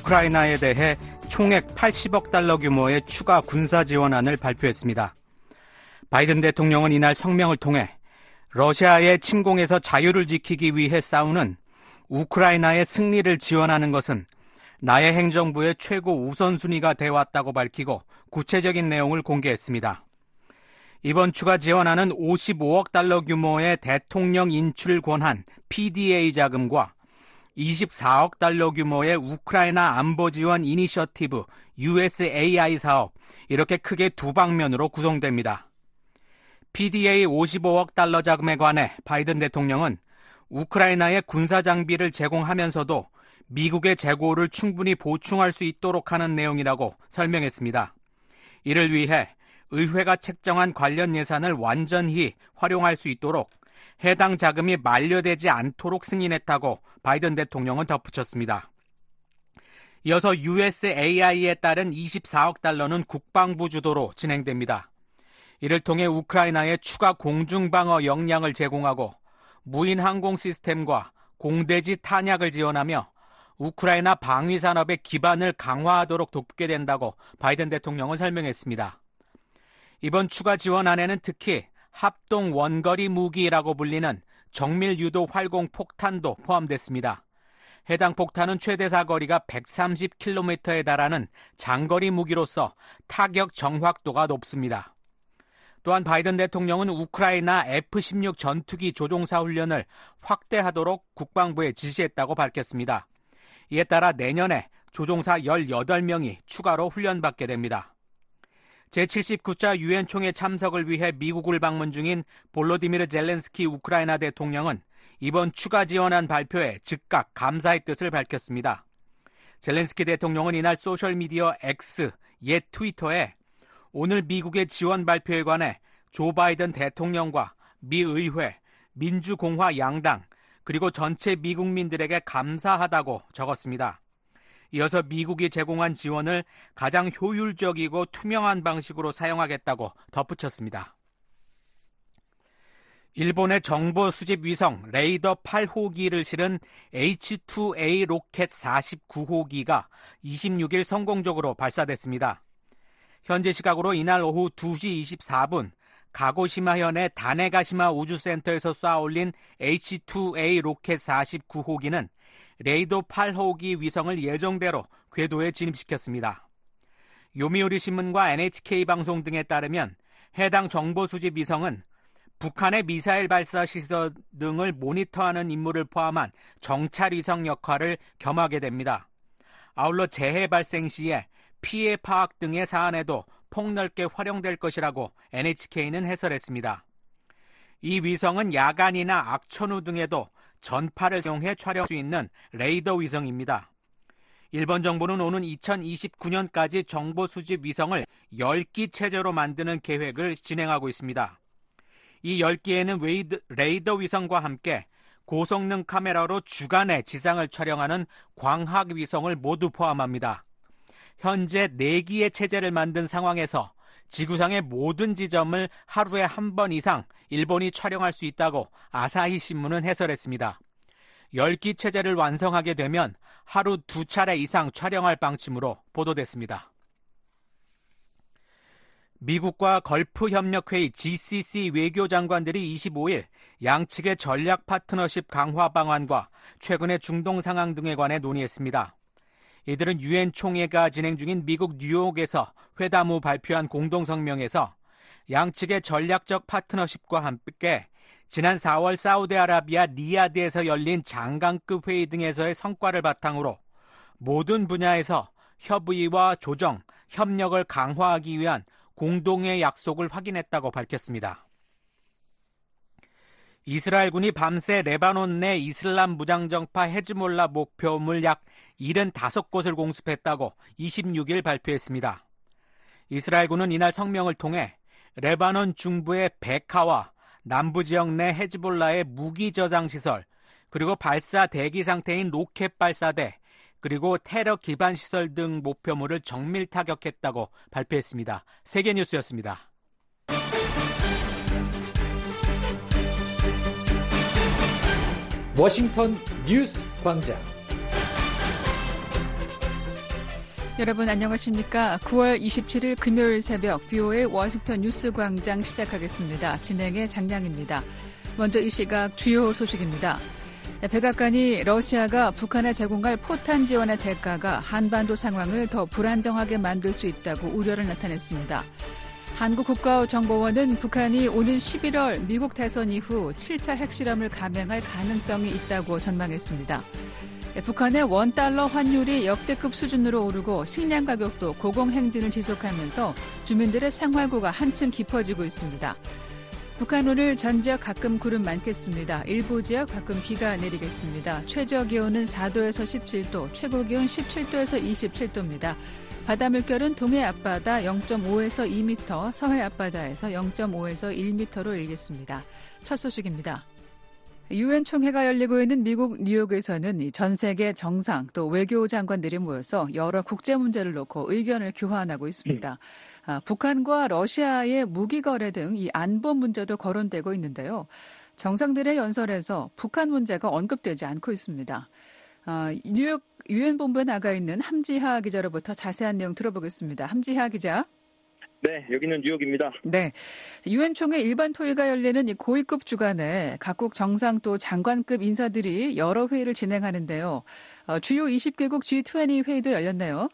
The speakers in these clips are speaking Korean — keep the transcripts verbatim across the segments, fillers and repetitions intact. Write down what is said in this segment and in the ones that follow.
우크라이나에 대해 총액 팔십억 달러 규모의 추가 군사 지원안을 발표했습니다. 바이든 대통령은 이날 성명을 통해 러시아의 침공에서 자유를 지키기 위해 싸우는 우크라이나의 승리를 지원하는 것은 나의 행정부의 최고 우선순위가 되어왔다고 밝히고 구체적인 내용을 공개했습니다. 이번 추가 지원안은 오십오억 달러 규모의 대통령 인출 권한 피디에이 자금과 이십사억 달러 규모의 우크라이나 안보 지원 이니셔티브 유에스에이아이 사업, 이렇게 크게 두 방면으로 구성됩니다. 피디에이 오십오억 달러 자금에 관해 바이든 대통령은 우크라이나에 군사 장비를 제공하면서도 미국의 재고를 충분히 보충할 수 있도록 하는 내용이라고 설명했습니다. 이를 위해 의회가 책정한 관련 예산을 완전히 활용할 수 있도록 해당 자금이 만료되지 않도록 승인했다고 바이든 대통령은 덧붙였습니다. 이어서 유에스에이아이에 따른 이십사억 달러는 국방부 주도로 진행됩니다. 이를 통해 우크라이나에 추가 공중방어 역량을 제공하고 무인 항공 시스템과 공대지 탄약을 지원하며 우크라이나 방위산업의 기반을 강화하도록 돕게 된다고 바이든 대통령은 설명했습니다. 이번 추가 지원안에는 특히 합동 원거리 무기라고 불리는 정밀 유도 활공 폭탄도 포함됐습니다. 해당 폭탄은 최대 사거리가 백삼십 킬로미터에 달하는 장거리 무기로서 타격 정확도가 높습니다. 또한 바이든 대통령은 우크라이나 에프 십육 전투기 조종사 훈련을 확대하도록 국방부에 지시했다고 밝혔습니다. 이에 따라 내년에 조종사 열여덟 명이 추가로 훈련받게 됩니다. 제칠십구 차 유엔 총회 참석을 위해 미국을 방문 중인 볼로디미르 젤렌스키 우크라이나 대통령은 이번 추가 지원안 발표에 즉각 감사의 뜻을 밝혔습니다. 젤렌스키 대통령은 이날 소셜미디어 X, 옛 트위터에 오늘 미국의 지원 발표에 관해 조 바이든 대통령과 미 의회, 민주공화 양당, 그리고 전체 미국민들에게 감사하다고 적었습니다. 이어서 미국이 제공한 지원을 가장 효율적이고 투명한 방식으로 사용하겠다고 덧붙였습니다. 일본의 정보 수집 위성 레이더 팔 호기를 실은 에이치 투 에이 로켓 사십구 호기가 이십육 일 성공적으로 발사됐습니다. 현지 시각으로 이날 오후 두 시 이십사 분 가고시마현의 다네가시마 우주센터에서 쏘아 올린 에이치 투 에이 로켓 사십구 호기는 레이더 팔 호기 위성을 예정대로 궤도에 진입시켰습니다. 요미우리 신문과 엔에이치케이 방송 등에 따르면 해당 정보 수집 위성은 북한의 미사일 발사 시설 등을 모니터하는 임무를 포함한 정찰 위성 역할을 겸하게 됩니다. 아울러 재해 발생 시에 피해 파악 등의 사안에도 폭넓게 활용될 것이라고 엔에이치케이는 해설했습니다. 이 위성은 야간이나 악천후 등에도 전파를 사용해 촬영할 수 있는 레이더 위성입니다. 일본 정부는 오는 이천이십구 년까지 정보 수집 위성을 열 기 체제로 만드는 계획을 진행하고 있습니다. 이 열 기에는 웨이드, 레이더 위성과 함께 고성능 카메라로 주간에 지상을 촬영하는 광학 위성을 모두 포함합니다. 현재 네 기의 체제를 만든 상황에서 지구상의 모든 지점을 하루에 한 번 이상 일본이 촬영할 수 있다고 아사히 신문은 해설했습니다. 열 기 체제를 완성하게 되면 하루 두 차례 이상 촬영할 방침으로 보도됐습니다. 미국과 걸프협력회의 지씨씨 외교장관들이 이십오 일 양측의 전략 파트너십 강화 방안과 최근의 중동 상황 등에 관해 논의했습니다. 이들은 유엔 총회가 진행 중인 미국 뉴욕에서 회담 후 발표한 공동성명에서 양측의 전략적 파트너십과 함께 지난 사월 사우디아라비아 리야드에서 열린 장관급 회의 등에서의 성과를 바탕으로 모든 분야에서 협의와 조정, 협력을 강화하기 위한 공동의 약속을 확인했다고 밝혔습니다. 이스라엘군이 밤새 레바논 내 이슬람 무장정파 헤즈몰라 목표물 약 칠십오 곳을 공습했다고 이십육 일 발표했습니다. 이스라엘군은 이날 성명을 통해 레바논 중부의 베카와 남부 지역 내 헤즈볼라의 무기 저장 시설, 그리고 발사 대기 상태인 로켓 발사대, 그리고 테러 기반 시설 등 목표물을 정밀 타격했다고 발표했습니다. 세계뉴스였습니다. 워싱턴 뉴스 광장. 여러분 안녕하십니까? 구월 이십칠일 금요일 새벽 비오에이 워싱턴 뉴스광장 시작하겠습니다. 진행의 장량입니다. 먼저 이 시각 주요 소식입니다. 백악관이 러시아가 북한에 제공할 포탄 지원의 대가가 한반도 상황을 더 불안정하게 만들 수 있다고 우려를 나타냈습니다. 한국국가정보원은 북한이 오는 십일월 미국 대선 이후 칠 차 핵실험을 감행할 가능성이 있다고 전망했습니다. 북한의 원달러 환율이 역대급 수준으로 오르고 식량 가격도 고공행진을 지속하면서 주민들의 생활고가 한층 깊어지고 있습니다. 북한 오늘 전 지역 가끔 구름 많겠습니다. 일부 지역 가끔 비가 내리겠습니다. 최저 기온은 사 도에서 십칠 도, 최고 기온 십칠 도에서 이십칠 도입니다. 바다 물결은 동해 앞바다 영 점 오에서 이 미터, 서해 앞바다에서 영 점 오에서 일 미터로 일겠습니다. 첫 소식입니다. 유엔 총회가 열리고 있는 미국 뉴욕에서는 전 세계 정상 또 외교 장관들이 모여서 여러 국제 문제를 놓고 의견을 교환하고 있습니다. 아, 북한과 러시아의 무기 거래 등 이 안보 문제도 거론되고 있는데요. 정상들의 연설에서 북한 문제가 언급되지 않고 있습니다. 아, 뉴욕 유엔 본부에 나가 있는 함지하 기자로부터 자세한 내용 들어보겠습니다. 함지하 기자. 네, 여기는 뉴욕입니다. 네, 유엔 총회 일반 토의가 열리는 이 고위급 주간에 각국 정상 또 장관급 인사들이 여러 회의를 진행하는데요. 어, 주요 이십 개국 지 이십 회의도 열렸네요.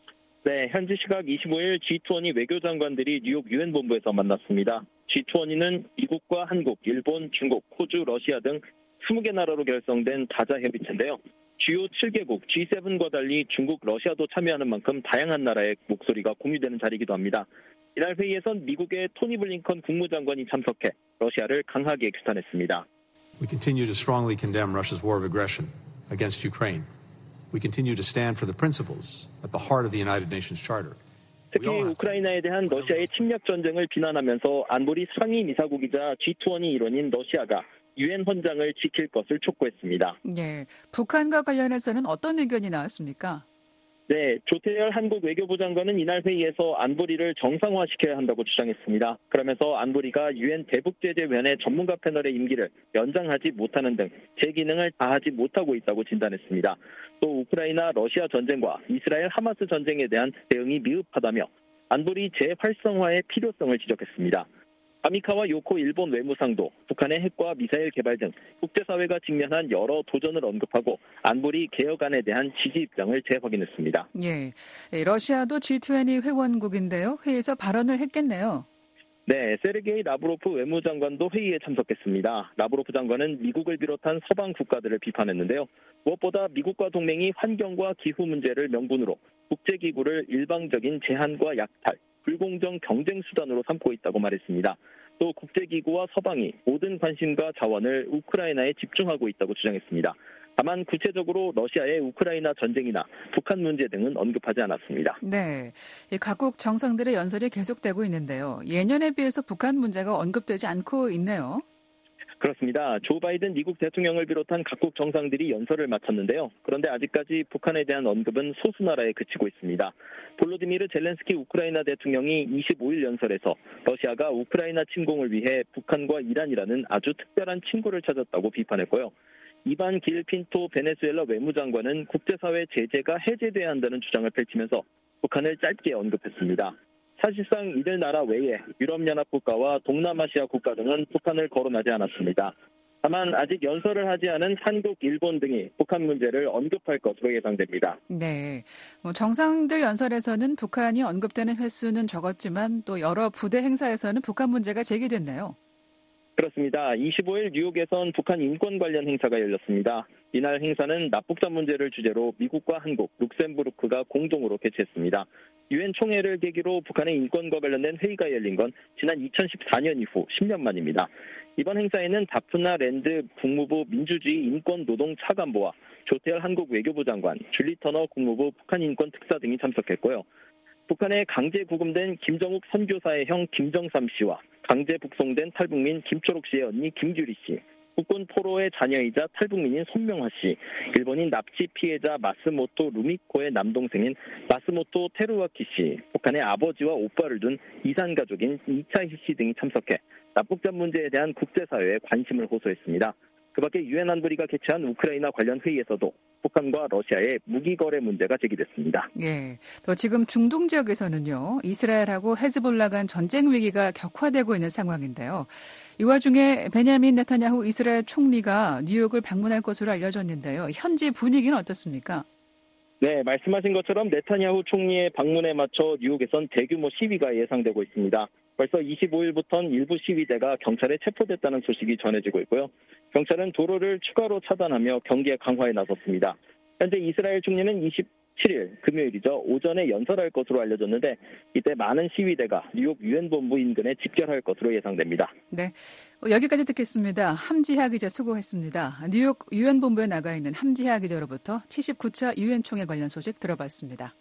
네, 현지 시각 이십오일 지 이십 외교장관들이 뉴욕 유엔 본부에서 만났습니다. 지 이십는 미국과 한국, 일본, 중국, 호주, 러시아 등 이십 개 나라로 결성된 다자 협의체인데요. 주요 칠 개국 지 세븐과 달리 중국, 러시아도 참여하는 만큼 다양한 나라의 목소리가 공유되는 자리이기도 합니다. 이날 회의에선 미국의 토니 블링컨 국무장관이 참석해 러시아를 강하게 규탄했습니다. We continue to strongly condemn Russia's war of aggression against Ukraine. We continue to stand for the principles at the heart of the United Nations Charter. 특히 우크라이나에 대한 러시아의 침략 전쟁을 비난하면서 안보리 상임 이사국이자 지 이십이 일원인 러시아가 유엔 헌장을 지킬 것을 촉구했습니다. 네, 북한과 관련해서는 어떤 의견이 나왔습니까? 네, 조태열 한국 외교부 장관은 이날 회의에서 안보리를 정상화시켜야 한다고 주장했습니다. 그러면서 안보리가 유엔 대북제재위원회 전문가 패널의 임기를 연장하지 못하는 등 제 기능을 다하지 못하고 있다고 진단했습니다. 또 우크라이나 러시아 전쟁과 이스라엘 하마스 전쟁에 대한 대응이 미흡하다며 안보리 재활성화의 필요성을 지적했습니다. 아미카와 요코 일본 외무상도 북한의 핵과 미사일 개발 등 국제사회가 직면한 여러 도전을 언급하고 안보리 개혁안에 대한 지지 입장을 재확인했습니다. 예, 러시아도 지 이십 회원국인데요. 회의에서 발언을 했겠네요. 네, 세르게이 라브로프 외무장관도 회의에 참석했습니다. 라브로프 장관은 미국을 비롯한 서방 국가들을 비판했는데요. 무엇보다 미국과 동맹이 환경과 기후 문제를 명분으로 국제기구를 일방적인 제한과 약탈, 불공정 경쟁 수단으로 삼고 있다고 말했습니다. 또 국제기구와 서방이 모든 관심과 자원을 우크라이나에 집중하고 있다고 주장했습니다. 다만 구체적으로 러시아의 우크라이나 전쟁이나 북한 문제 등은 언급하지 않았습니다. 네, 각국 정상들의 연설이 계속되고 있는데요. 예년에 비해서 북한 문제가 언급되지 않고 있네요. 그렇습니다. 조 바이든 미국 대통령을 비롯한 각국 정상들이 연설을 마쳤는데요. 그런데 아직까지 북한에 대한 언급은 소수 나라에 그치고 있습니다. 볼로디미르 젤렌스키 우크라이나 대통령이 이십오일 연설에서 러시아가 우크라이나 침공을 위해 북한과 이란이라는 아주 특별한 친구를 찾았다고 비판했고요. 이반 길핀토 베네수엘라 외무장관은 국제사회 제재가 해제돼야 한다는 주장을 펼치면서 북한을 짧게 언급했습니다. 사실상 이들 나라 외에 유럽연합 국가와 동남아시아 국가 등은 북한을 거론하지 않았습니다. 다만 아직 연설을 하지 않은 한국, 일본 등이 북한 문제를 언급할 것으로 예상됩니다. 네, 뭐 정상들 연설에서는 북한이 언급되는 횟수는 적었지만 또 여러 부대 행사에서는 북한 문제가 제기됐네요. 그렇습니다. 이십오일 뉴욕에선 북한 인권 관련 행사가 열렸습니다. 이날 행사는 납북자 문제를 주제로 미국과 한국, 룩셈부르크가 공동으로 개최했습니다. 유엔 총회를 계기로 북한의 인권과 관련된 회의가 열린 건 지난 이천십사년 이후 십 년 만입니다. 이번 행사에는 다프나 랜드 국무부 민주주의 인권노동 차관보와 조태열 한국 외교부 장관, 줄리 터너 국무부 북한 인권 특사 등이 참석했고요. 북한에 강제 구금된 김정욱 선교사의 형 김정삼 씨와 강제 북송된 탈북민 김초록 씨의 언니 김규리 씨, 국군 포로의 자녀이자 탈북민인 손명화 씨, 일본인 납치 피해자 마스모토 루미코의 남동생인 마스모토 테루와키 씨, 북한의 아버지와 오빠를 둔 이산 가족인 이차희 씨 등이 참석해 납북자 문제에 대한 국제사회에 관심을 호소했습니다. 그밖에 유엔 안보리가 개최한 우크라이나 관련 회의에서도 북한과 러시아의 무기 거래 문제가 제기됐습니다. 예. 또 지금 중동 지역에서는요, 이스라엘하고 헤즈볼라 간 전쟁 위기가 격화되고 있는 상황인데요. 이 와중에 베냐민 네타냐후 이스라엘 총리가 뉴욕을 방문할 것으로 알려졌는데요. 현지 분위기는 어떻습니까? 네, 말씀하신 것처럼 네타냐후 총리의 방문에 맞춰 뉴욕에선 대규모 시위가 예상되고 있습니다. 벌써 이십오일부터는 일부 시위대가 경찰에 체포됐다는 소식이 전해지고 있고요. 경찰은 도로를 추가로 차단하며 경계 강화에 나섰습니다. 현재 이스라엘 총리는 이십칠일 금요일이죠. 오전에 연설할 것으로 알려졌는데 이때 많은 시위대가 뉴욕 유엔 본부 인근에 집결할 것으로 예상됩니다. 네, 여기까지 듣겠습니다. 함지하 기자 수고했습니다. 뉴욕 유엔 본부에 나가 있는 함지하 기자로부터 칠십구 차 유엔 총회 관련 소식 들어봤습니다.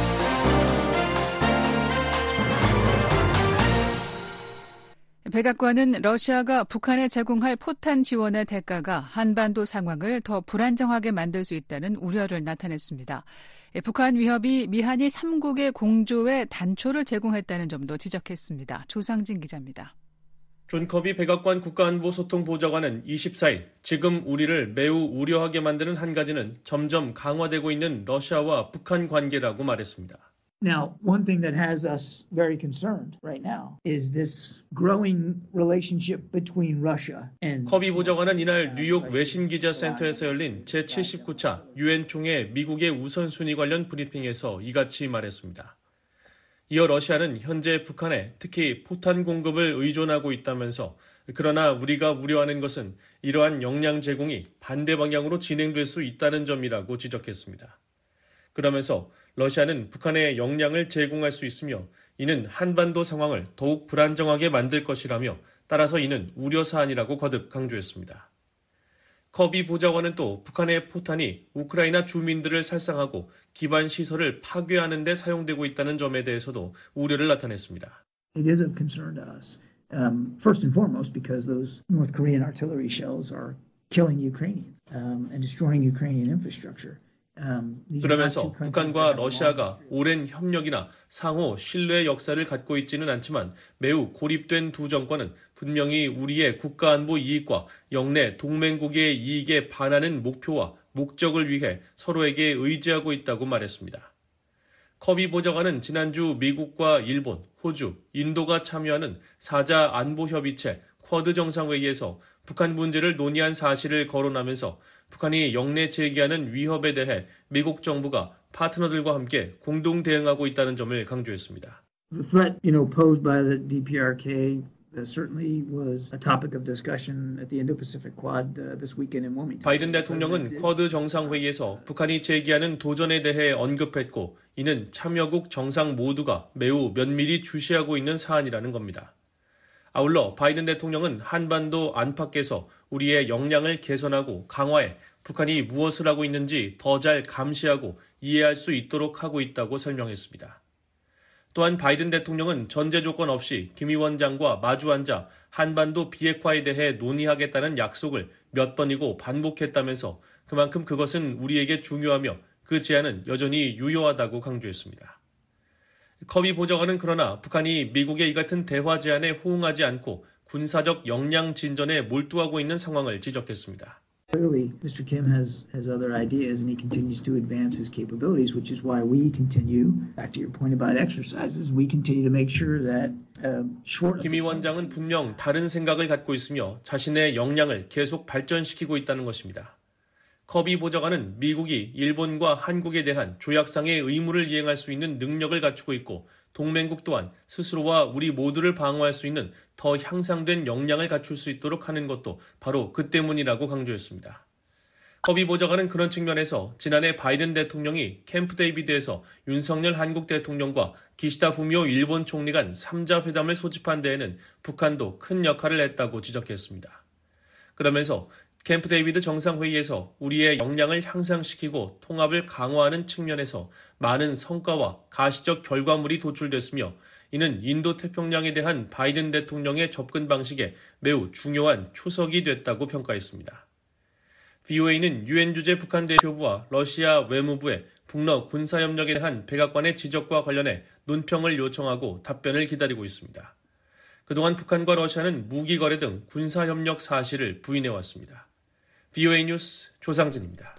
백악관은 러시아가 북한에 제공할 포탄 지원의 대가가 한반도 상황을 더 불안정하게 만들 수 있다는 우려를 나타냈습니다. 북한 위협이 미한일 삼 국의 공조에 단초를 제공했다는 점도 지적했습니다. 조상진 기자입니다. 존 커비 백악관 국가안보소통보좌관은 이십사일 지금 우리를 매우 우려하게 만드는 한 가지는 점점 강화되고 있는 러시아와 북한 관계라고 말했습니다. Now, one thing that has us very concerned right now is this growing relationship between Russia and 커비 보좌관은 이날 뉴욕 외신기자센터에서 열린 제칠십구 차 유엔 총회 미국의 우선순위 관련 브리핑에서 이같이 말했습니다. 이어 러시아는 현재 북한에 특히 포탄 공급을 의존하고 있다면서 그러나 우리가 우려하는 것은 이러한 역량 제공이 반대 방향으로 진행될 수 있다는 점이라고 지적했습니다. 그러면서 러시아는 북한에 역량을 제공할 수 있으며 이는 한반도 상황을 더욱 불안정하게 만들 것이라며 따라서 이는 우려사안이라고 거듭 강조했습니다. 커비 보좌관은 또 북한의 포탄이 우크라이나 주민들을 살상하고 기반 시설을 파괴하는 데 사용되고 있다는 점에 대해서도 우려를 나타냈습니다. It is of concern to us. Um, first and foremost because those North Korean artillery shells are killing Ukrainians um, and destroying Ukrainian infrastructure. 그러면서 북한과 러시아가 오랜 협력이나 상호 신뢰의 역사를 갖고 있지는 않지만 매우 고립된 두 정권은 분명히 우리의 국가안보 이익과 영내 동맹국의 이익에 반하는 목표와 목적을 위해 서로에게 의지하고 있다고 말했습니다. 커비 보좌관은 지난주 미국과 일본, 호주, 인도가 참여하는 사자 안보협의체 쿼드 정상회의에서 북한 문제를 논의한 사실을 거론하면서 북한이 역내 제기하는 위협에 대해 미국 정부가 파트너들과 함께 공동 대응하고 있다는 점을 강조했습니다. The threat, you know, posed by the 디피아르케이 certainly was a topic of discussion at the Indo-Pacific Quad this weekend in Wilmington. 바이든 대통령은 쿼드 정상회의에서 북한이 제기하는 도전에 대해 언급했고 이는 참여국 정상 모두가 매우 면밀히 주시하고 있는 사안이라는 겁니다. 아울러 바이든 대통령은 한반도 안팎에서 우리의 역량을 개선하고 강화해 북한이 무엇을 하고 있는지 더 잘 감시하고 이해할 수 있도록 하고 있다고 설명했습니다. 또한 바이든 대통령은 전제 조건 없이 김 위원장과 마주 앉아 한반도 비핵화에 대해 논의하겠다는 약속을 몇 번이고 반복했다면서 그만큼 그것은 우리에게 중요하며 그 제안은 여전히 유효하다고 강조했습니다. 커비 보좌관은 그러나 북한이 미국의 이 같은 대화 제안에 호응하지 않고 군사적 역량 진전에 몰두하고 있는 상황을 지적했습니다. Clearly, Mister Kim has has other ideas, and he continues to advance his capabilities, which is why we continue. Back to your point about exercises, we continue to make sure that uh, short. 김 위원장은 분명 다른 생각을 갖고 있으며 자신의 역량을 계속 발전시키고 있다는 것입니다. 커비 보좌관은 미국이 일본과 한국에 대한 조약상의 의무를 이행할 수 있는 능력을 갖추고 있고 동맹국 또한 스스로와 우리 모두를 방어할 수 있는 더 향상된 역량을 갖출 수 있도록 하는 것도 바로 그 때문이라고 강조했습니다. 커비 보좌관은 그런 측면에서 지난해 바이든 대통령이 캠프 데이비드에서 윤석열 한국 대통령과 기시다 후미오 일본 총리 간 삼 자 회담을 소집한 데에는 북한도 큰 역할을 했다고 지적했습니다. 그러면서 캠프 데이비드 정상회의에서 우리의 역량을 향상시키고 통합을 강화하는 측면에서 많은 성과와 가시적 결과물이 도출됐으며 이는 인도태평양에 대한 바이든 대통령의 접근 방식에 매우 중요한 초석이 됐다고 평가했습니다. 브이오에이는 유엔 주재 북한 대표부와 러시아 외무부에 북러 군사협력에 대한 백악관의 지적과 관련해 논평을 요청하고 답변을 기다리고 있습니다. 그동안 북한과 러시아는 무기 거래 등 군사협력 사실을 부인해왔습니다. 브이오에이 뉴스 조상진입니다.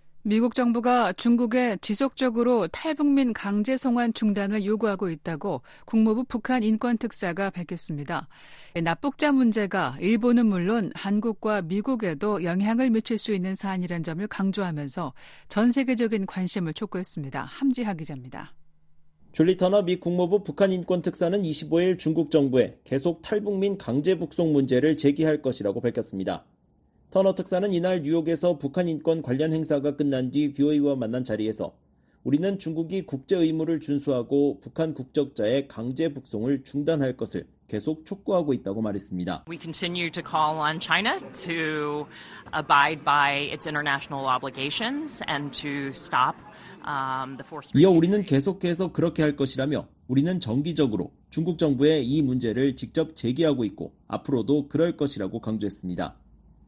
미국 정부가 중국에 지속적으로 탈북민 강제 송환 중단을 요구하고 있다고 국무부 북한 인권특사가 밝혔습니다. 납북자 문제가 일본은 물론 한국과 미국에도 영향을 미칠 수 있는 사안이라는 점을 강조하면서 전 세계적인 관심을 촉구했습니다. 함지하 기자입니다. 줄리 터너 미 국무부 북한 인권특사는 이십오일 중국 정부에 계속 탈북민 강제 북송 문제를 제기할 것이라고 밝혔습니다. 터너 특사는 이날 뉴욕에서 북한 인권 관련 행사가 끝난 뒤 브이오에이와 만난 자리에서 우리는 중국이 국제 의무를 준수하고 북한 국적자의 강제 북송을 중단할 것을 계속 촉구하고 있다고 말했습니다. We continue to call on China to abide by its international obligations and to stop um, the forced 이어 우리는 계속해서 그렇게 할 것이라며 우리는 정기적으로 중국 정부에 이 문제를 직접 제기하고 있고 앞으로도 그럴 것이라고 강조했습니다.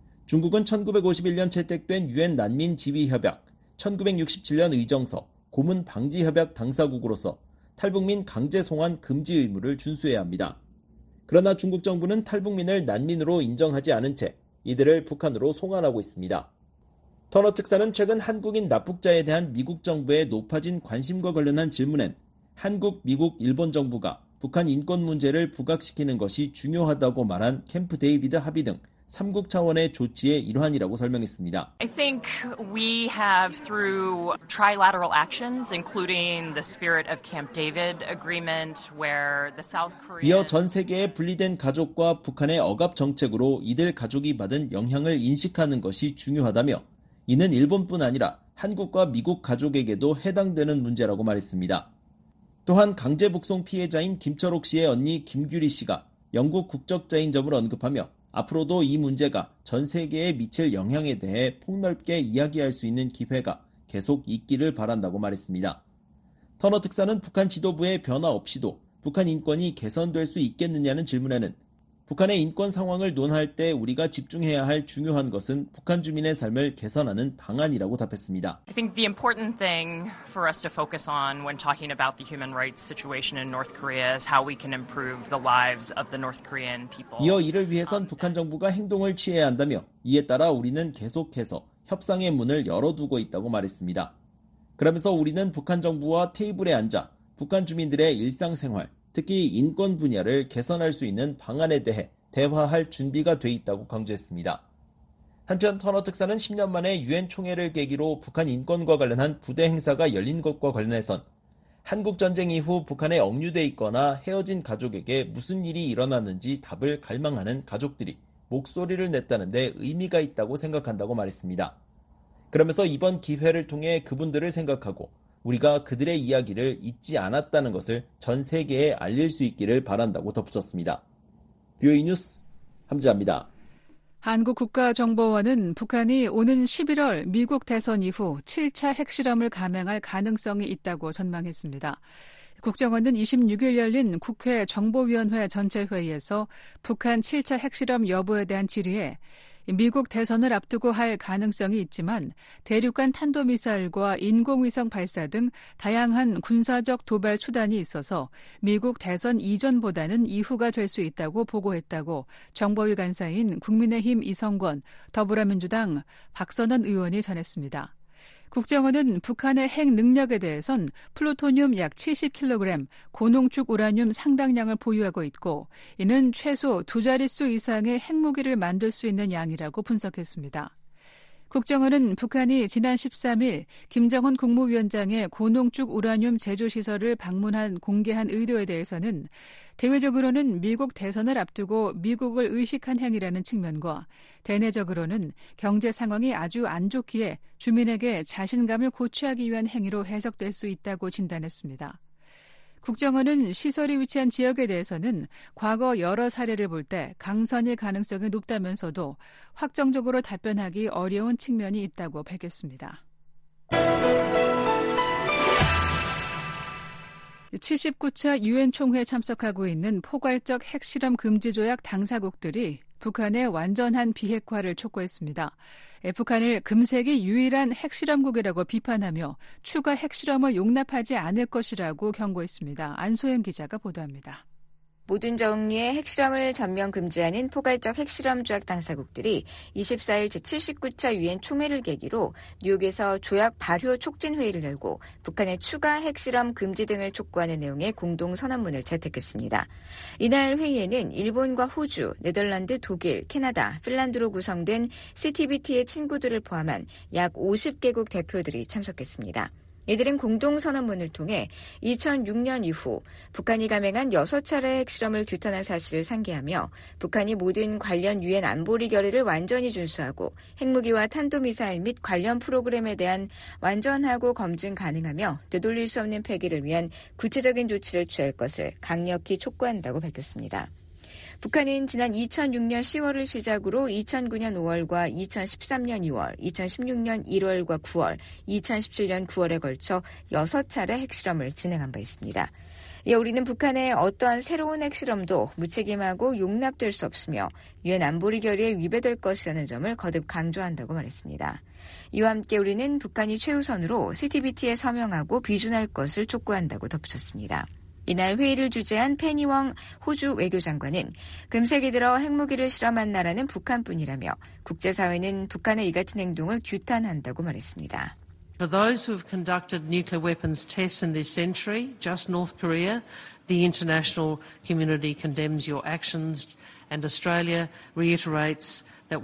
중국은 천구백오십일년 채택된 유엔 난민 지위 협약, 천구백육십칠년 의정서, 고문 방지 협약 당사국으로서 탈북민 강제 송환 금지 의무를 준수해야 합니다. 그러나 중국 정부는 탈북민을 난민으로 인정하지 않은 채 이들을 북한으로 송환하고 있습니다. 터너 특사는 최근 한국인 납북자에 대한 미국 정부의 높아진 관심과 관련한 질문엔 한국, 미국, 일본 정부가 북한 인권 문제를 부각시키는 것이 중요하다고 말한 캠프 데이비드 합의 등 삼국 차원의 조치의 일환이라고 설명했습니다. I think we have through trilateral actions, including the spirit of Camp David agreement, where the South Korea. 이어 전 세계의 분리된 가족과 북한의 억압 정책으로 이들 가족이 받은 영향을 인식하는 것이 중요하다며 이는 일본뿐 아니라 한국과 미국 가족에게도 해당되는 문제라고 말했습니다. 또한 강제 북송 피해자인 김철옥 씨의 언니 김규리 씨가 영국 국적자인 점을 언급하며 앞으로도 이 문제가 전 세계에 미칠 영향에 대해 폭넓게 이야기할 수 있는 기회가 계속 있기를 바란다고 말했습니다. 터너 특사는 북한 지도부의 변화 없이도 북한 인권이 개선될 수 있겠느냐는 질문에는 북한의 인권 상황을 논할 때 우리가 집중해야 할 중요한 것은 북한 주민의 삶을 개선하는 방안이라고 답했습니다. I think the important thing for us to focus on when talking about the human rights situation in North Korea is how we can improve the lives of the North Korean people. 이어 이를 위해선 북한 정부가 행동을 취해야 한다며 이에 따라 우리는 계속해서 협상의 문을 열어두고 있다고 말했습니다. 그러면서 우리는 북한 정부와 테이블에 앉아 북한 주민들의 일상생활, 특히 인권 분야를 개선할 수 있는 방안에 대해 대화할 준비가 돼 있다고 강조했습니다. 한편 터너 특사는 십 년 만에 유엔 총회를 계기로 북한 인권과 관련한 부대 행사가 열린 것과 관련해선 한국 전쟁 이후 북한에 억류돼 있거나 헤어진 가족에게 무슨 일이 일어났는지 답을 갈망하는 가족들이 목소리를 냈다는 데 의미가 있다고 생각한다고 말했습니다. 그러면서 이번 기회를 통해 그분들을 생각하고 우리가 그들의 이야기를 잊지 않았다는 것을 전 세계에 알릴 수 있기를 바란다고 덧붙였습니다. 브이오에이 뉴스 함지아입니다. 한국국가정보원은 북한이 오는 십일월 미국 대선 이후 칠 차 핵실험을 감행할 가능성이 있다고 전망했습니다. 국정원은 이십육일 열린 국회 정보위원회 전체회의에서 북한 칠 차 핵실험 여부에 대한 질의에 미국 대선을 앞두고 할 가능성이 있지만 대륙간 탄도미사일과 인공위성 발사 등 다양한 군사적 도발 수단이 있어서 미국 대선 이전보다는 이후가 될 수 있다고 보고했다고 정보위 간사인 국민의힘 이성권, 더불어민주당 박선원 의원이 전했습니다. 국정원은 북한의 핵 능력에 대해선 플루토늄 약 칠십 킬로그램, 고농축 우라늄 상당량을 보유하고 있고 이는 최소 두 자릿수 이상의 핵무기를 만들 수 있는 양이라고 분석했습니다. 국정원은 북한이 지난 십삼일 김정은 국무위원장의 고농축 우라늄 제조시설을 방문한 공개한 의도에 대해서는 대외적으로는 미국 대선을 앞두고 미국을 의식한 행위라는 측면과 대내적으로는 경제 상황이 아주 안 좋기에 주민에게 자신감을 고취하기 위한 행위로 해석될 수 있다고 진단했습니다. 국정원은 시설이 위치한 지역에 대해서는 과거 여러 사례를 볼 때 강선일 가능성이 높다면서도 확정적으로 답변하기 어려운 측면이 있다고 밝혔습니다. 칠십구 차 유엔 총회에 참석하고 있는 포괄적 핵실험 금지 조약 당사국들이 북한의 완전한 비핵화를 촉구했습니다. 북한을 금세기 유일한 핵실험국이라고 비판하며 추가 핵실험을 용납하지 않을 것이라고 경고했습니다. 안소영 기자가 보도합니다. 모든 종류의 핵실험을 전면 금지하는 포괄적 핵실험 조약 당사국들이 이십사일 제칠십구 차 유엔 총회를 계기로 뉴욕에서 조약 발효 촉진 회의를 열고 북한의 추가 핵실험 금지 등을 촉구하는 내용의 공동 선언문을 채택했습니다. 이날 회의에는 일본과 호주, 네덜란드, 독일, 캐나다, 핀란드로 구성된 씨티비티의 친구들을 포함한 약 오십 개국 대표들이 참석했습니다. 이들은 공동선언문을 통해 이천육 년 이후 북한이 감행한 여섯 차례 핵실험을 규탄한 사실을 상기하며 북한이 모든 관련 유엔 안보리 결의를 완전히 준수하고 핵무기와 탄도미사일 및 관련 프로그램에 대한 완전하고 검증 가능하며 되돌릴 수 없는 폐기를 위한 구체적인 조치를 취할 것을 강력히 촉구한다고 밝혔습니다. 북한은 지난 이천육 년 시월을 시작으로 이천구 년 오월과 이천십삼 년 이월, 이천십육 년 일월과 구월, 이천십칠 년 구월에 걸쳐 여섯 차례 핵실험을 진행한 바 있습니다. 이에 우리는 북한의 어떠한 새로운 핵실험도 무책임하고 용납될 수 없으며 유엔 안보리 결의에 위배될 것이라는 점을 거듭 강조한다고 말했습니다. 이와 함께 우리는 북한이 최우선으로 씨티비티에 서명하고 비준할 것을 촉구한다고 덧붙였습니다. 이날 회의를 주재한 페니웡 호주 외교장관은 금세기 들어 핵무기를 실험한 나라는 북한뿐이라며 국제사회는 북한의 이 같은 행동을 규탄한다고 말했습니다. For those who have conducted nuclear weapons tests in this century, just North Korea, the international community condemns your actions and Australia reiterates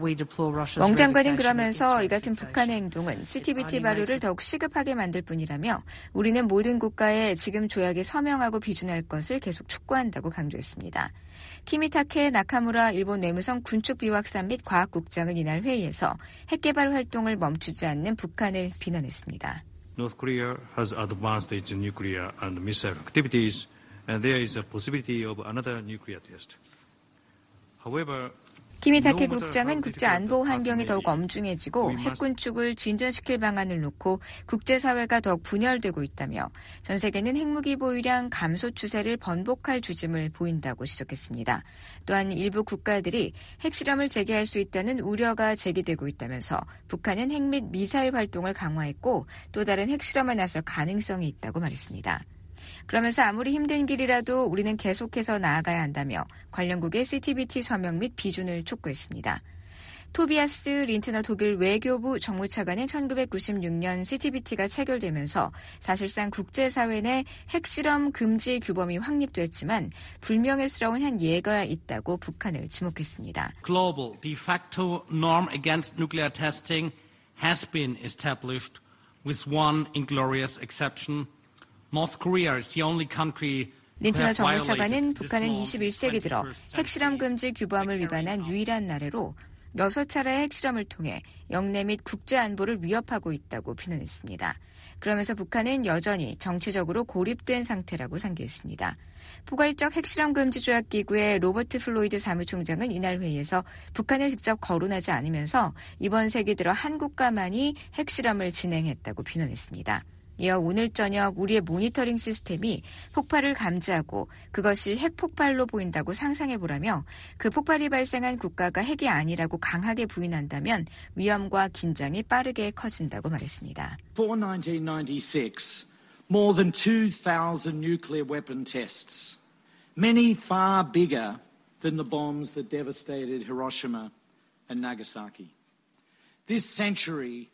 웡 장관은 그러면서 이 같은 북한의 행동은 씨티비티 발효를 더욱 시급하게 만들 뿐이라며 우리는 모든 국가에 지금 조약에 서명하고 비준할 것을 계속 촉구한다고 강조했습니다. 키미타케 나카무라 일본 내무성 군축비확산 및 과학국장은 이날 회의에서 핵개발 활동을 멈추지 않는 북한을 비난했습니다. North Korea has advanced its nuclear and missile activities and there is a possibility of another nuclear test. However, 키미타케 국장은 국제안보 환경이 더욱 엄중해지고 핵군축을 진전시킬 방안을 놓고 국제사회가 더욱 분열되고 있다며 전 세계는 핵무기 보유량 감소 추세를 번복할 조짐을 보인다고 지적했습니다. 또한 일부 국가들이 핵실험을 재개할 수 있다는 우려가 제기되고 있다면서 북한은 핵 및 미사일 활동을 강화했고 또 다른 핵실험에 나설 가능성이 있다고 말했습니다. 그러면서 아무리 힘든 길이라도 우리는 계속해서 나아가야 한다며 관련국의 씨티비티 서명 및 비준을 촉구했습니다. 토비아스 린트너 독일 외교부 정무차관은 천구백구십육 년 씨티비티가 체결되면서 사실상 국제사회 내 핵실험 금지 규범이 확립됐지만 불명예스러운 한 예가 있다고 북한을 지목했습니다. Global de facto norm against nuclear testing has been established with one inglorious exception. North Korea is the only country 린트너 정무차관은 북한은 이십일 세기 들어 핵실험 금지 규범을 위반한 유일한 나라로 여섯 차례 핵실험을 통해 영내 및 국제안보를 위협하고 있다고 비난했습니다. 그러면서 북한은 여전히 정치적으로 고립된 상태라고 상기했습니다. 포괄적 핵실험 금지 조약 기구의 로버트 플로이드 사무총장은 이날 회의에서 북한을 직접 거론하지 않으면서 이번 세기 들어 한 국가만이 핵실험을 진행했다고 비난했습니다. 이어 오늘 저녁 우리의 모니터링 시스템이 폭발을 감지하고 그것이 핵폭발로 보인다고 상상해보라며 그 폭발이 발생한 국가가 핵이 아니라고 강하게 부인한다면 위험과 긴장이 빠르게 커진다고 말했습니다. For nineteen ninety-six, more than two thousand nuclear weapon tests, many far bigger than the bombs that devastated Hiroshima and Nagasaki. This century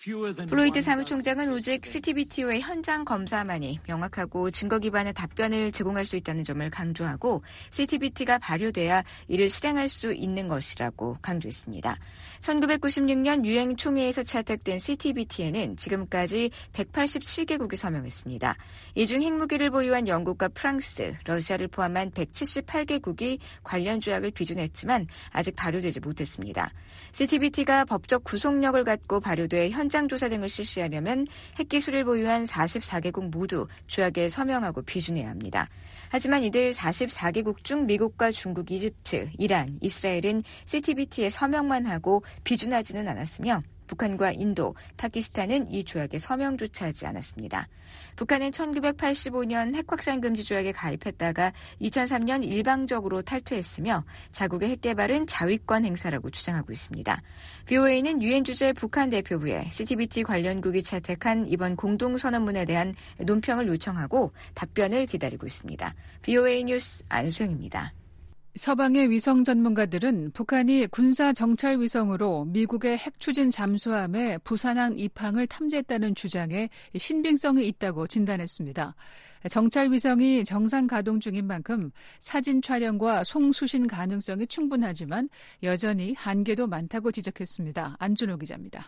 플로이드 사무총장은 오직 씨티비티오의 현장 검사만이 명확하고 증거 기반의 답변을 제공할 수 있다는 점을 강조하고 씨티비티가 발효돼야 이를 실행할 수 있는 것이라고 강조했습니다. 천구백구십육 년 유엔 총회에서 채택된 씨티비티에는 지금까지 백팔십칠 개국이 서명했습니다. 이 중 핵무기를 보유한 영국과 프랑스, 러시아를 포함한 백칠십팔 개국이 관련 조약을 비준했지만 아직 발효되지 못했습니다. 씨티비티가 법적 구속력을 갖고 발효돼 현 현장 조사 등을 실시하려면 핵기술을 보유한 사십사 개국 모두 조약에 서명하고 비준해야 합니다. 하지만 이들 사십사 개국 중 미국과 중국, 이집트, 이란, 이스라엘은 씨티비티에 서명만 하고 비준하지는 않았으며 북한과 인도, 파키스탄은 이 조약에 서명조차 하지 않았습니다. 북한은 천구백팔십오 년 핵확산 금지 조약에 가입했다가 이천삼 년 일방적으로 탈퇴했으며 자국의 핵개발은 자위권 행사라고 주장하고 있습니다. 브이오에이는 유엔 주재 북한 대표부에 씨티비티 관련국이 채택한 이번 공동선언문에 대한 논평을 요청하고 답변을 기다리고 있습니다. 브이오에이 뉴스 안수영입니다. 서방의 위성 전문가들은 북한이 군사 정찰 위성으로 미국의 핵 추진 잠수함의 부산항 입항을 탐지했다는 주장에 신빙성이 있다고 진단했습니다. 정찰 위성이 정상 가동 중인 만큼 사진 촬영과 송수신 가능성이 충분하지만 여전히 한계도 많다고 지적했습니다. 안준호 기자입니다.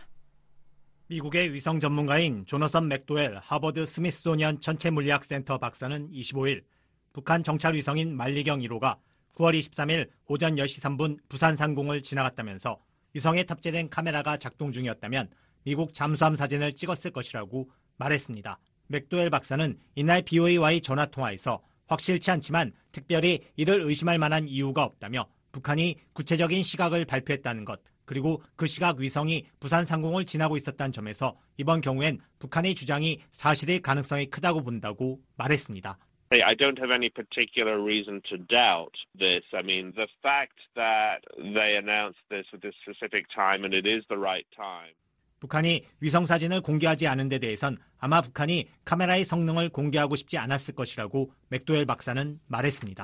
미국의 위성 전문가인 조너선 맥도웰 하버드 스미소니언 전체물리학센터 박사는 이십오 일 북한 정찰 위성인 만리경 일 호가 구월 이십삼일 오전 열 시 삼 분 부산 상공을 지나갔다면서 위성에 탑재된 카메라가 작동 중이었다면 미국 잠수함 사진을 찍었을 것이라고 말했습니다. 맥도웰 박사는 이날 브이오에이와의 전화통화에서 확실치 않지만 특별히 이를 의심할 만한 이유가 없다며 북한이 구체적인 시각을 발표했다는 것, 그리고 그 시각 위성이 부산 상공을 지나고 있었다는 점에서 이번 경우엔 북한의 주장이 사실일 가능성이 크다고 본다고 말했습니다. I don't have any particular reason to doubt this. I mean, the fact that they announced this at this specific time and it is the right time. 북한이 위성 사진을 공개하지 않은 데 대해선 아마 북한이 카메라의 성능을 공개하고 싶지 않았을 것이라고 맥도웰 박사는 말했습니다.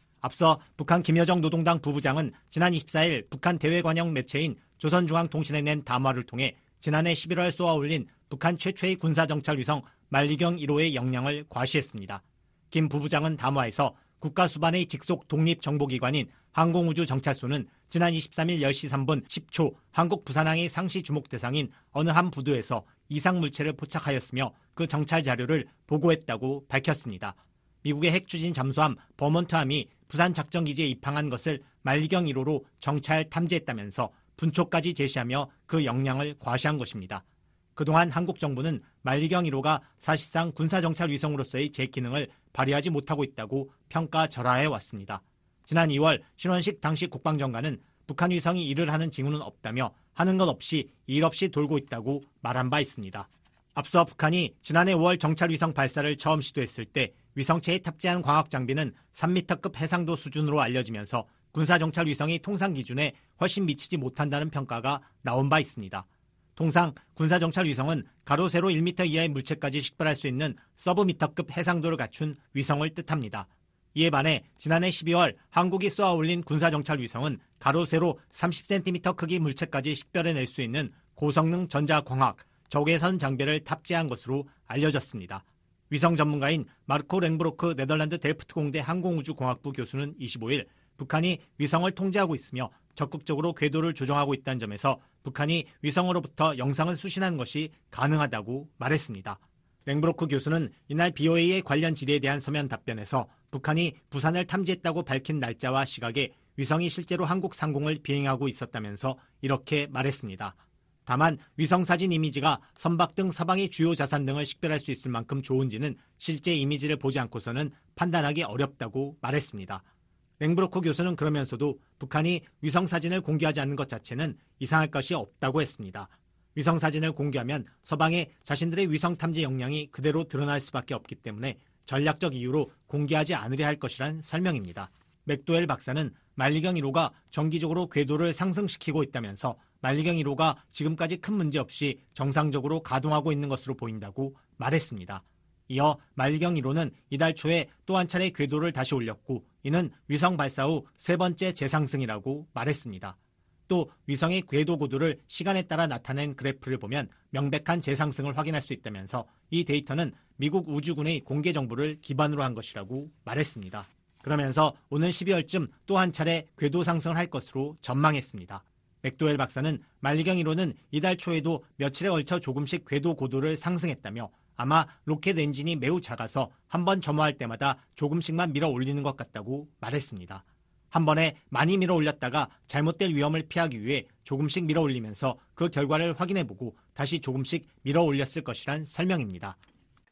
앞서 북한 김여정 노동당 부부장은 지난 이십사일 북한 대외관영 매체인 조선중앙통신에 낸 담화를 통해 지난해 십일월 쏘아 올린 북한 최초의 군사정찰 위성 만리경 일 호의 역량을 과시했습니다. 김 부부장은 담화에서 국가 수반의 직속 독립정보기관인 항공우주정찰소는 지난 이십삼일 열 시 삼 분 십 초 한국 부산항의 상시 주목 대상인 어느 한 부두에서 이상 물체를 포착하였으며 그 정찰 자료를 보고했다고 밝혔습니다. 미국의 핵추진 잠수함 버몬트함이 부산 작전기지에 입항한 것을 만리경 일 호로 정찰 탐지했다면서 분초까지 제시하며 그 역량을 과시한 것입니다. 그동안 한국 정부는 만리경 일 호가 사실상 군사정찰 위성으로서의 제 기능을 발휘하지 못하고 있다고 평가절하해 왔습니다. 지난 이월 신원식 당시 국방장관은 북한 위성이 일을 하는 징후는 없다며 하는 것 없이 일 없이 돌고 있다고 말한 바 있습니다. 앞서 북한이 지난해 오월 정찰 위성 발사를 처음 시도했을 때 위성체에 탑재한 광학 장비는 삼 미터급 해상도 수준으로 알려지면서 군사정찰 위성이 통상 기준에 훨씬 미치지 못한다는 평가가 나온 바 있습니다. 통상 군사정찰 위성은 가로 세로 일 미터 이하의 물체까지 식별할 수 있는 서브미터급 해상도를 갖춘 위성을 뜻합니다. 이에 반해 지난해 십이월 한국이 쏘아 올린 군사정찰 위성은 가로 세로 삼십 센티미터 크기 물체까지 식별해낼 수 있는 고성능 전자광학, 적외선 장비를 탑재한 것으로 알려졌습니다. 위성 전문가인 마르코 랭브로크 네덜란드 델프트 공대 항공우주공학부 교수는 이십오일 북한이 위성을 통제하고 있으며 적극적으로 궤도를 조정하고 있다는 점에서 북한이 위성으로부터 영상을 수신한 것이 가능하다고 말했습니다. 랭브로크 교수는 이날 브이오에이의 관련 질의에 대한 서면 답변에서 북한이 부산을 탐지했다고 밝힌 날짜와 시각에 위성이 실제로 한국 상공을 비행하고 있었다면서 이렇게 말했습니다. 다만 위성 사진 이미지가 선박 등 서방의 주요 자산 등을 식별할 수 있을 만큼 좋은지는 실제 이미지를 보지 않고서는 판단하기 어렵다고 말했습니다. 랭브로크 교수는 그러면서도 북한이 위성 사진을 공개하지 않는 것 자체는 이상할 것이 없다고 했습니다. 위성 사진을 공개하면 서방의 자신들의 위성 탐지 역량이 그대로 드러날 수밖에 없기 때문에 전략적 이유로 공개하지 않으려 할 것이란 설명입니다. 맥도웰 박사는 만리경 일 호가 정기적으로 궤도를 상승시키고 있다면서 만리경 일 호가 지금까지 큰 문제 없이 정상적으로 가동하고 있는 것으로 보인다고 말했습니다. 이어 만리경 일 호는 이달 초에 또 한 차례 궤도를 다시 올렸고 이는 위성 발사 후 세 번째 재상승이라고 말했습니다. 또 위성의 궤도 고도를 시간에 따라 나타낸 그래프를 보면 명백한 재상승을 확인할 수 있다면서 이 데이터는 미국 우주군의 공개 정보를 기반으로 한 것이라고 말했습니다. 그러면서 오는 십이월쯤 또 한 차례 궤도 상승을 할 것으로 전망했습니다. 맥도웰 박사는 만리경 일 호는 이달 초에도 며칠에 걸쳐 조금씩 궤도 고도를 상승했다며 아마 로켓 엔진이 매우 작아서 한 번 점화할 때마다 조금씩만 밀어 올리는 것 같다고 말했습니다. 한 번에 많이 밀어 올렸다가 잘못될 위험을 피하기 위해 조금씩 밀어 올리면서 그 결과를 확인해보고 다시 조금씩 밀어 올렸을 것이란 설명입니다.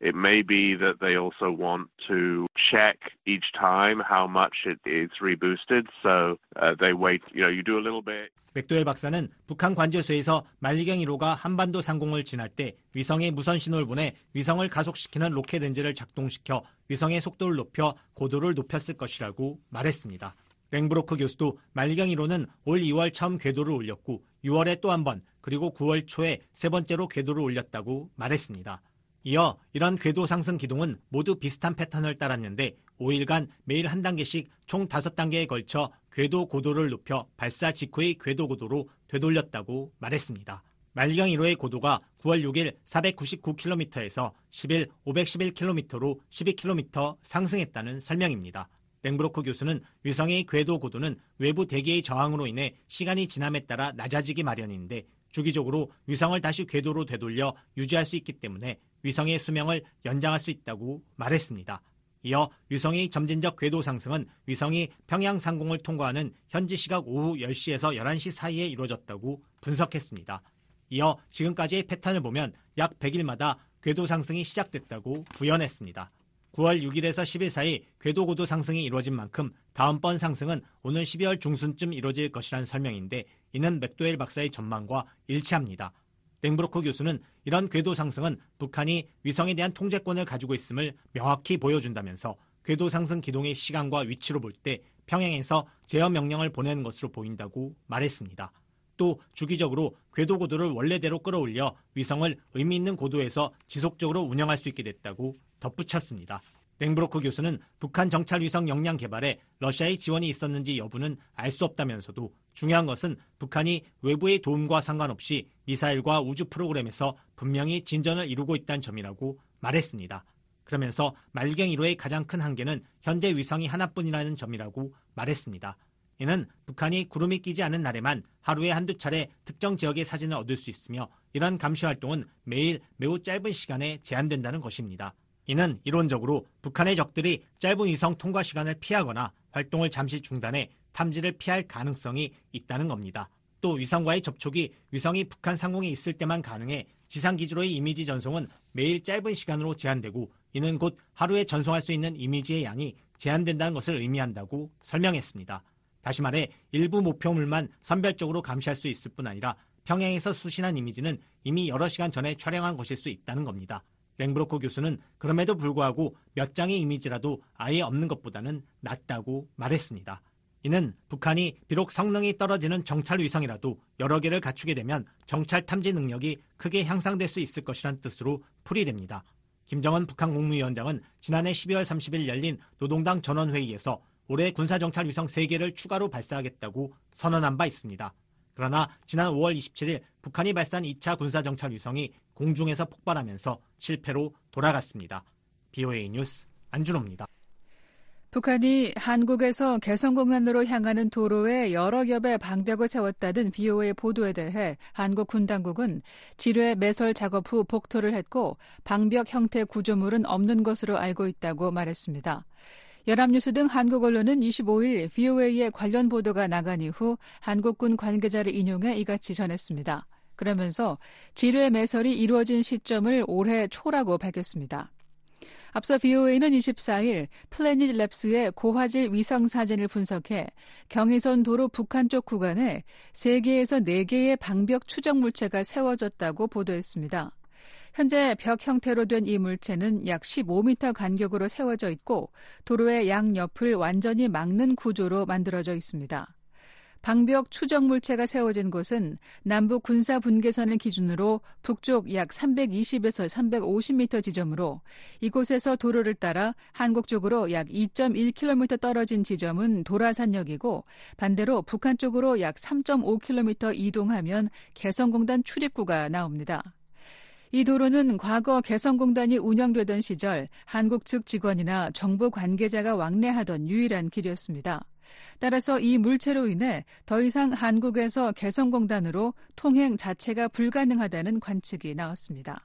It may be that they also want to check each time how much it is reboosted, so uh, they wait, you know, you do a little bit. 맥도웰 박사는 북한 관제소에서 만리경 일 호가 한반도 상공을 지날 때 위성에 무선 신호를 보내 위성을 가속시키는 로켓 엔진을 작동시켜 위성의 속도를 높여 고도를 높였을 것이라고 말했습니다. 랭브로크 교수도 만리경 일 호는 올 이월 처음 궤도를 올렸고 유월에 또 한 번, 그리고 구월 초에 세 번째로 궤도를 올렸다고 말했습니다. 이어 이런 궤도 상승 기동은 모두 비슷한 패턴을 따랐는데 오 일간 매일 한 단계씩 총 다섯 단계에 걸쳐 궤도 고도를 높여 발사 직후의 궤도 고도로 되돌렸다고 말했습니다. 만리경 일 호의 고도가 구월 육일 사백구십구 킬로미터에서 십일 오백십일 킬로미터로 십이 킬로미터 상승했다는 설명입니다. 랭브로크 교수는 위성의 궤도 고도는 외부 대기의 저항으로 인해 시간이 지남에 따라 낮아지기 마련인데 주기적으로 위성을 다시 궤도로 되돌려 유지할 수 있기 때문에 위성의 수명을 연장할 수 있다고 말했습니다. 이어 위성의 점진적 궤도 상승은 위성이 평양 상공을 통과하는 현지 시각 오후 열 시에서 열한 시 사이에 이루어졌다고 분석했습니다. 이어 지금까지의 패턴을 보면 약 백 일마다 궤도 상승이 시작됐다고 부연했습니다. 구월 육일에서 십일 사이 궤도 고도 상승이 이루어진 만큼 다음번 상승은 오는 십이월 중순쯤 이루어질 것이라는 설명인데 이는 맥도웰 박사의 전망과 일치합니다. 랭브로크 교수는 이런 궤도 상승은 북한이 위성에 대한 통제권을 가지고 있음을 명확히 보여준다면서 궤도 상승 기동의 시간과 위치로 볼 때 평양에서 제어 명령을 보내는 것으로 보인다고 말했습니다. 또 주기적으로 궤도 고도를 원래대로 끌어올려 위성을 의미 있는 고도에서 지속적으로 운영할 수 있게 됐다고 덧붙였습니다. 랭브로크 교수는 북한 정찰 위성 역량 개발에 러시아의 지원이 있었는지 여부는 알 수 없다면서도 중요한 것은 북한이 외부의 도움과 상관없이 미사일과 우주 프로그램에서 분명히 진전을 이루고 있다는 점이라고 말했습니다. 그러면서 만리경 일 호의 가장 큰 한계는 현재 위성이 하나뿐이라는 점이라고 말했습니다. 이는 북한이 구름이 끼지 않은 날에만 하루에 한두 차례 특정 지역의 사진을 얻을 수 있으며 이런 감시 활동은 매일 매우 짧은 시간에 제한된다는 것입니다. 이는 이론적으로 북한의 적들이 짧은 위성 통과 시간을 피하거나 활동을 잠시 중단해 탐지를 피할 가능성이 있다는 겁니다. 또 위성과의 접촉이 위성이 북한 상공에 있을 때만 가능해 지상 기지로의 이미지 전송은 매일 짧은 시간으로 제한되고 이는 곧 하루에 전송할 수 있는 이미지의 양이 제한된다는 것을 의미한다고 설명했습니다. 다시 말해 일부 목표물만 선별적으로 감시할 수 있을 뿐 아니라 평양에서 수신한 이미지는 이미 여러 시간 전에 촬영한 것일 수 있다는 겁니다. 랭브로크 교수는 그럼에도 불구하고 몇 장의 이미지라도 아예 없는 것보다는 낫다고 말했습니다. 이는 북한이 비록 성능이 떨어지는 정찰 위성이라도 여러 개를 갖추게 되면 정찰 탐지 능력이 크게 향상될 수 있을 것이란 뜻으로 풀이됩니다. 김정은 북한 국무위원장은 지난해 십이월 삼십일 열린 노동당 전원회의에서 올해 군사정찰 위성 세 개를 추가로 발사하겠다고 선언한 바 있습니다. 그러나 지난 오월 이십칠일 북한이 발사한 이 차 군사정찰 위성이 공중에서 폭발하면서 실패로 돌아갔습니다. 비오에이 뉴스 안준호입니다. 북한이 한국에서 개성공단으로 향하는 도로에 여러 겹의 방벽을 세웠다는 비오에이 보도에 대해 한국 군 당국은 지뢰 매설 작업 후 복토를 했고 방벽 형태 구조물은 없는 것으로 알고 있다고 말했습니다. 연합뉴스 등 한국 언론은 이십오일 비오에이의 관련 보도가 나간 이후 한국군 관계자를 인용해 이같이 전했습니다. 그러면서 지뢰 매설이 이루어진 시점을 올해 초라고 밝혔습니다. 앞서 비오에이는 이십사일 플래닛 랩스의 고화질 위성 사진을 분석해 경의선 도로 북한 쪽 구간에 세 개에서 네 개의 방벽 추적 물체가 세워졌다고 보도했습니다. 현재 벽 형태로 된 이 물체는 약 십오 미터 간격으로 세워져 있고 도로의 양옆을 완전히 막는 구조로 만들어져 있습니다. 방벽 추적 물체가 세워진 곳은 남북 군사 분계선을 기준으로 북쪽 약 삼백이십에서 삼백오십 미터 지점으로 이곳에서 도로를 따라 한국 쪽으로 약 이 점 일 킬로미터 떨어진 지점은 도라산역이고 반대로 북한 쪽으로 약 삼 점 오 킬로미터 이동하면 개성공단 출입구가 나옵니다. 이 도로는 과거 개성공단이 운영되던 시절 한국 측 직원이나 정부 관계자가 왕래하던 유일한 길이었습니다. 따라서 이 물체로 인해 더 이상 한국에서 개성공단으로 통행 자체가 불가능하다는 관측이 나왔습니다.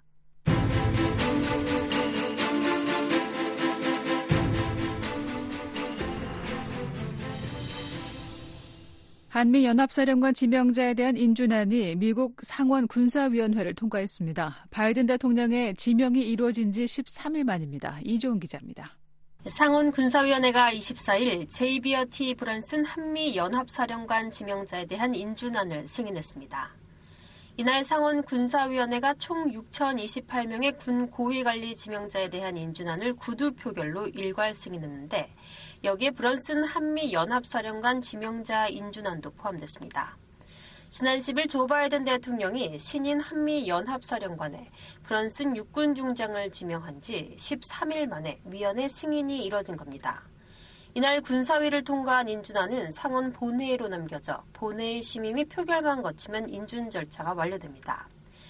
한미연합사령관 지명자에 대한 인준안이 미국 상원 군사위원회를 통과했습니다. 바이든 대통령의 지명이 이루어진 지 십삼 일 만입니다. 이종훈 기자입니다. 상원 군사위원회가 이십사 일 제이비어 티 브런슨 한미연합사령관 지명자에 대한 인준안을 승인했습니다. 이날 상원 군사위원회가 총 육천이십팔 명의 군 고위관리 지명자에 대한 인준안을 구두 표결로 일괄 승인했는데 여기에 브런슨 한미연합사령관 지명자 인준안도 포함됐습니다. 지난 십 일 조 바이든 대통령이 신인 한미연합사령관에 브런슨 육군중장을 지명한 지 십삼 일 만에 위원회 승인이 이뤄진 겁니다. 이날 군사위를 통과한 인준안은 상원 본회의로 넘겨져 본회의 심의 및 표결만 거치면 인준 절차가 완료됩니다.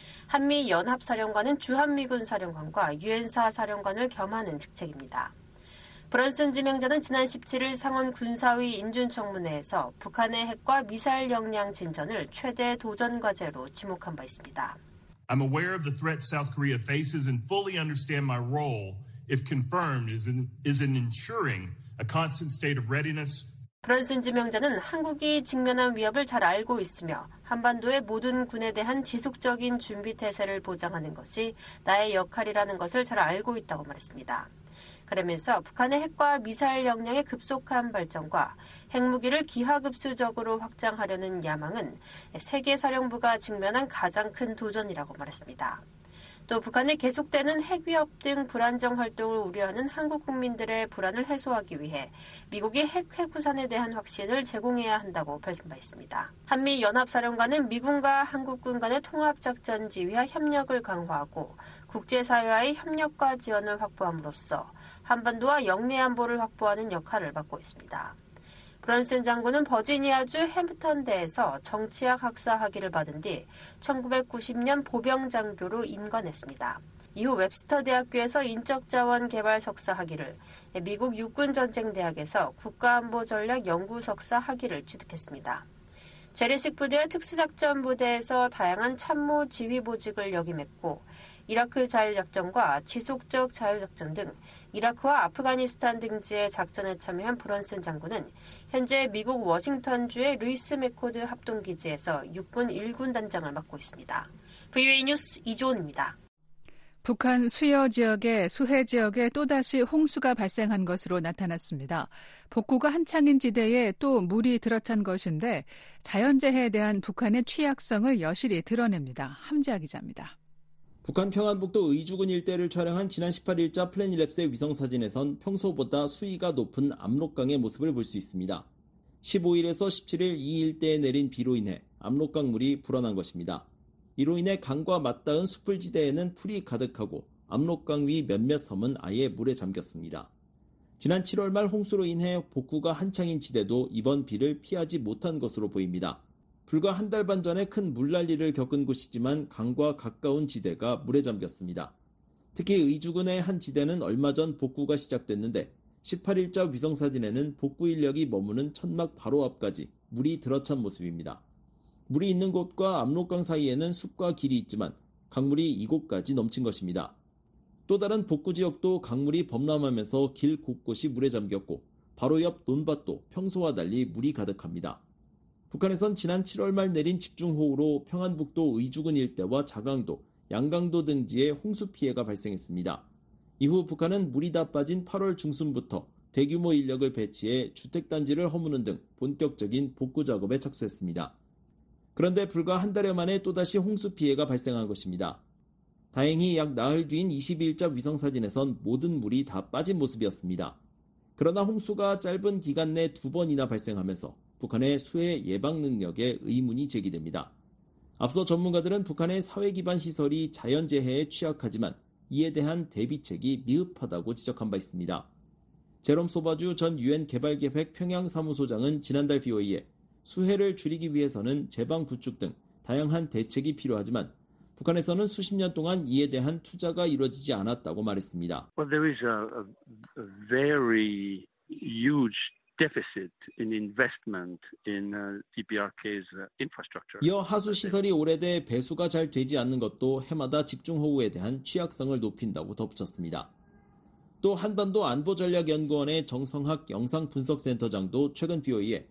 한미연합사령관은 주한미군 사령관과 유엔사 사령관을 겸하는 직책입니다. 브런슨 지명자는 지난 십칠 일 상원 군사위 인준청문회에서 북한의 핵과 미사일 역량 진전을 최대 도전 과제로 지목한 바 있습니다. I'm aware of the threat South Korea faces and fully understand my role, if confirmed, is in, is in ensuring a constant state of readiness. 브런슨 지명자는 한국이 직면한 위협을 잘 알고 있으며 한반도의 모든 군에 대한 지속적인 준비 태세를 보장하는 것이 나의 역할이라는 것을 잘 알고 있다고 말했습니다. 그러면서 북한의 핵과 미사일 역량의 급속한 발전과 핵무기를 기하급수적으로 확장하려는 야망은 세계사령부가 직면한 가장 큰 도전이라고 말했습니다. 또 북한의 계속되는 핵위협 등 불안정 활동을 우려하는 한국 국민들의 불안을 해소하기 위해 미국이 핵 해구산에 대한 확신을 제공해야 한다고 밝힌 바 있습니다. 한미연합사령관은 미군과 한국군 간의 통합작전 지휘와 협력을 강화하고 국제사회와의 협력과 지원을 확보함으로써 한반도와 영내 안보를 확보하는 역할을 맡고 있습니다. 브런슨 장군은 버지니아주 햄프턴대에서 정치학 학사 학위를 받은 뒤 천구백구십 년 보병 장교로 임관했습니다. 이후 웹스터 대학교에서 인적자원 개발 석사 학위를, 미국 육군전쟁대학에서 국가안보전략 연구 석사 학위를 취득했습니다. 재래식 부대와 특수작전부대에서 다양한 참모 지휘 보직을 역임했고 이라크 자유작전과 지속적 자유작전 등 이라크와 아프가니스탄 등지의 작전에 참여한 브런슨 장군은 현재 미국 워싱턴주의 루이스 맥코드 합동기지에서 육군 일 군 단장을 맡고 있습니다. 브이오에이 뉴스 이조은입니다. 북한 수여 지역의 수해 지역에 또다시 홍수가 발생한 것으로 나타났습니다. 복구가 한창인 지대에 또 물이 들어찬 것인데 자연재해에 대한 북한의 취약성을 여실히 드러냅니다. 함지아 기자입니다. 북한 평안북도 의주군 일대를 촬영한 지난 십팔 일자 플래닛랩스의 위성사진에선 평소보다 수위가 높은 압록강의 모습을 볼 수 있습니다. 십오 일에서 십칠 일 이 일대에 내린 비로 인해 압록강물이 불어난 것입니다. 이로 인해 강과 맞닿은 숲풀지대에는 풀이 가득하고 압록강 위 몇몇 섬은 아예 물에 잠겼습니다. 지난 칠월 말 홍수로 인해 복구가 한창인 지대도 이번 비를 피하지 못한 것으로 보입니다. 불과 한 달 반 전에 큰 물난리를 겪은 곳이지만 강과 가까운 지대가 물에 잠겼습니다. 특히 의주군의 한 지대는 얼마 전 복구가 시작됐는데 십팔 일자 위성사진에는 복구 인력이 머무는 천막 바로 앞까지 물이 들어찬 모습입니다. 물이 있는 곳과 압록강 사이에는 숲과 길이 있지만 강물이 이곳까지 넘친 것입니다. 또 다른 복구 지역도 강물이 범람하면서 길 곳곳이 물에 잠겼고 바로 옆 논밭도 평소와 달리 물이 가득합니다. 북한에선 지난 칠월 말 내린 집중호우로 평안북도 의주군 일대와 자강도, 양강도 등지에 홍수 피해가 발생했습니다. 이후 북한은 물이 다 빠진 팔월 중순부터 대규모 인력을 배치해 주택단지를 허무는 등 본격적인 복구 작업에 착수했습니다. 그런데 불과 한 달여 만에 또다시 홍수 피해가 발생한 것입니다. 다행히 약 나흘 뒤인 이십 일자 위성사진에선 모든 물이 다 빠진 모습이었습니다. 그러나 홍수가 짧은 기간 내 두 번이나 발생하면서 북한의 수해 예방 능력에 의문이 제기됩니다. 앞서 전문가들은 북한의 사회 기반 시설이 자연재해에 취약하지만 이에 대한 대비책이 미흡하다고 지적한 바 있습니다. 제롬 소바주 전 유엔 개발계획 평양사무소장은 지난달 브이오에이에 수해를 줄이기 위해서는 제방 구축 등 다양한 대책이 필요하지만 북한에서는 수십 년 동안 이에 대한 투자가 이루어지지 않았다고 말했습니다. Well, there is a, a very huge deficit in investment in 디피아르케이's infrastructure. 이어 하수 시설이 오래돼 배수가 잘 되지 않는 것도 해마다 집중호우에 대한 취약성을 높인다고 덧붙였습니다. 또 한반도 안보전략연구원의 정성학 영상분석센터장도 최근 브이오에이에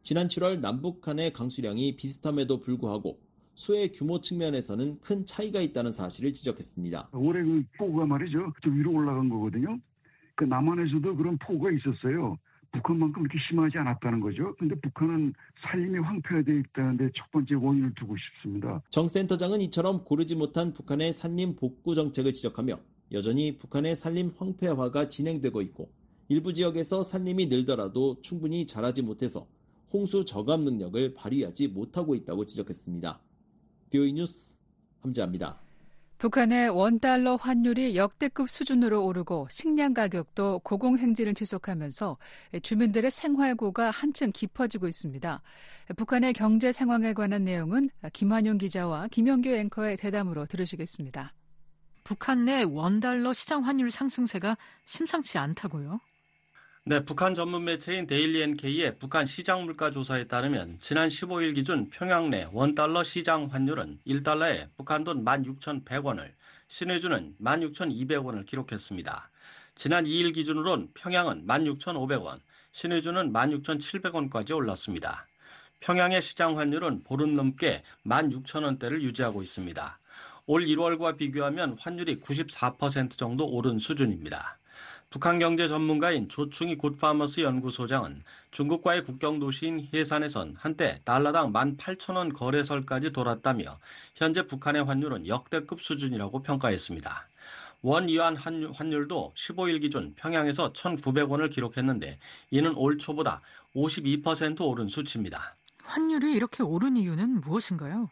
지난 칠월 남북 간의 강수량이 비슷함에도 불구하고 수해 규모 측면에서는 큰 차이가 있다는 사실을 지적했습니다. 올해 그 폭우가 말이죠. 좀 위로 올라간 거거든요. 그 남한에서도 그런 폭우가 있었어요. 북한만큼 이렇게 심하지 않았다는 거죠. 그런데 북한은 산림이 황폐화되어 있다는데 첫 번째 원인을 두고 싶습니다. 정 센터장은 이처럼 고르지 못한 북한의 산림 복구 정책을 지적하며 여전히 북한의 산림 황폐화가 진행되고 있고 일부 지역에서 산림이 늘더라도 충분히 자라지 못해서 홍수 저감 능력을 발휘하지 못하고 있다고 지적했습니다. 비오이 뉴스 함재합니다. 북한의 원달러 환율이 역대급 수준으로 오르고 식량 가격도 고공행진을 지속하면서 주민들의 생활고가 한층 깊어지고 있습니다. 북한의 경제 상황에 관한 내용은 김환용 기자와 김영규 앵커의 대담으로 들으시겠습니다. 북한 내 원달러 시장 환율 상승세가 심상치 않다고요? 네, 북한 전문 매체인 데일리 엔케이의 북한 시장 물가 조사에 따르면 지난 십오일 기준 평양 내 원달러 시장 환율은 일 달러에 북한 돈 만 육천백 원을, 신의주는 만 육천이백 원을 기록했습니다. 지난 이일 기준으론 평양은 만 육천오백 원, 신의주는 만 육천칠백 원까지 올랐습니다. 평양의 시장 환율은 보름 넘게 만 육천 원대를 유지하고 있습니다. 올 일월과 비교하면 환율이 구십사 퍼센트 정도 오른 수준입니다. 북한 경제 전문가인 조충희 굿파머스 연구소장은 중국과의 국경 도시인 해산에선 한때 달러당 만 팔천 원 거래설까지 돌았다며 현재 북한의 환율은 역대급 수준이라고 평가했습니다. 원 위안 환율도 십오일 기준 평양에서 천구백 원을 기록했는데 이는 올 초보다 오십이 퍼센트 오른 수치입니다. 환율이 이렇게 오른 이유는 무엇인가요?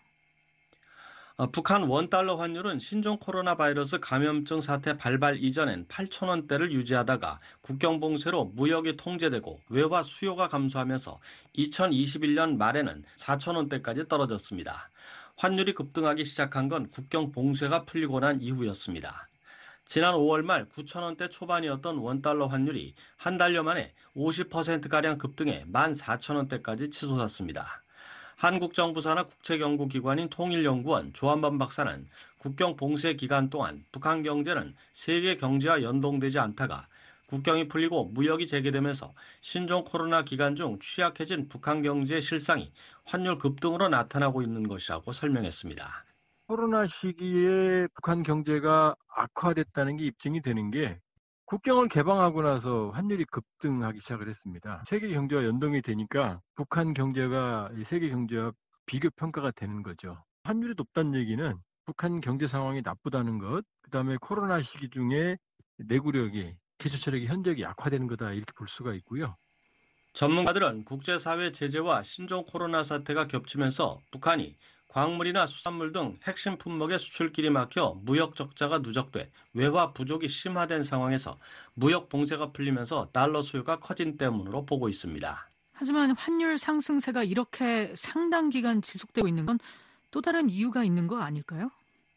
북한 원달러 환율은 신종 코로나 바이러스 감염증 사태 발발 이전엔 팔천 원대를 유지하다가 국경 봉쇄로 무역이 통제되고 외화 수요가 감소하면서 이천이십일 년 말에는 사천 원대까지 떨어졌습니다. 환율이 급등하기 시작한 건 국경 봉쇄가 풀리고 난 이후였습니다. 지난 오월 말 구천 원대 초반이었던 원달러 환율이 한 달여 만에 오십 퍼센트가량 급등해 만 사천 원대까지 치솟았습니다. 한국 정부 산하 국책연구기관인 통일연구원 조한범 박사는 국경 봉쇄 기간 동안 북한 경제는 세계 경제와 연동되지 않다가 국경이 풀리고 무역이 재개되면서 신종 코로나 기간 중 취약해진 북한 경제의 실상이 환율 급등으로 나타나고 있는 것이라고 설명했습니다. 코로나 시기에 북한 경제가 악화됐다는 게 입증이 되는 게 국경을 개방하고 나서 환율이 급등하기 시작을 했습니다. 세계 경제와 연동이 되니까 북한 경제가 세계 경제와 비교 평가가 되는 거죠. 환율이 높다는 얘기는 북한 경제 상황이 나쁘다는 것, 그다음에 코로나 시기 중에 내구력이, 기초체력이 현저하게 약화되는 거다 이렇게 볼 수가 있고요. 전문가들은 국제사회 제재와 신종 코로나 사태가 겹치면서 북한이 광물이나 수산물 등 핵심 품목의 수출길이 막혀 무역 적자가 누적돼 외화 부족이 심화된 상황에서 무역 봉쇄가 풀리면서 달러 수요가 커진 때문으로 보고 있습니다. 하지만 환율 상승세가 이렇게 상당 기간 지속되고 있는 건 또 다른 이유가 있는 거 아닐까요?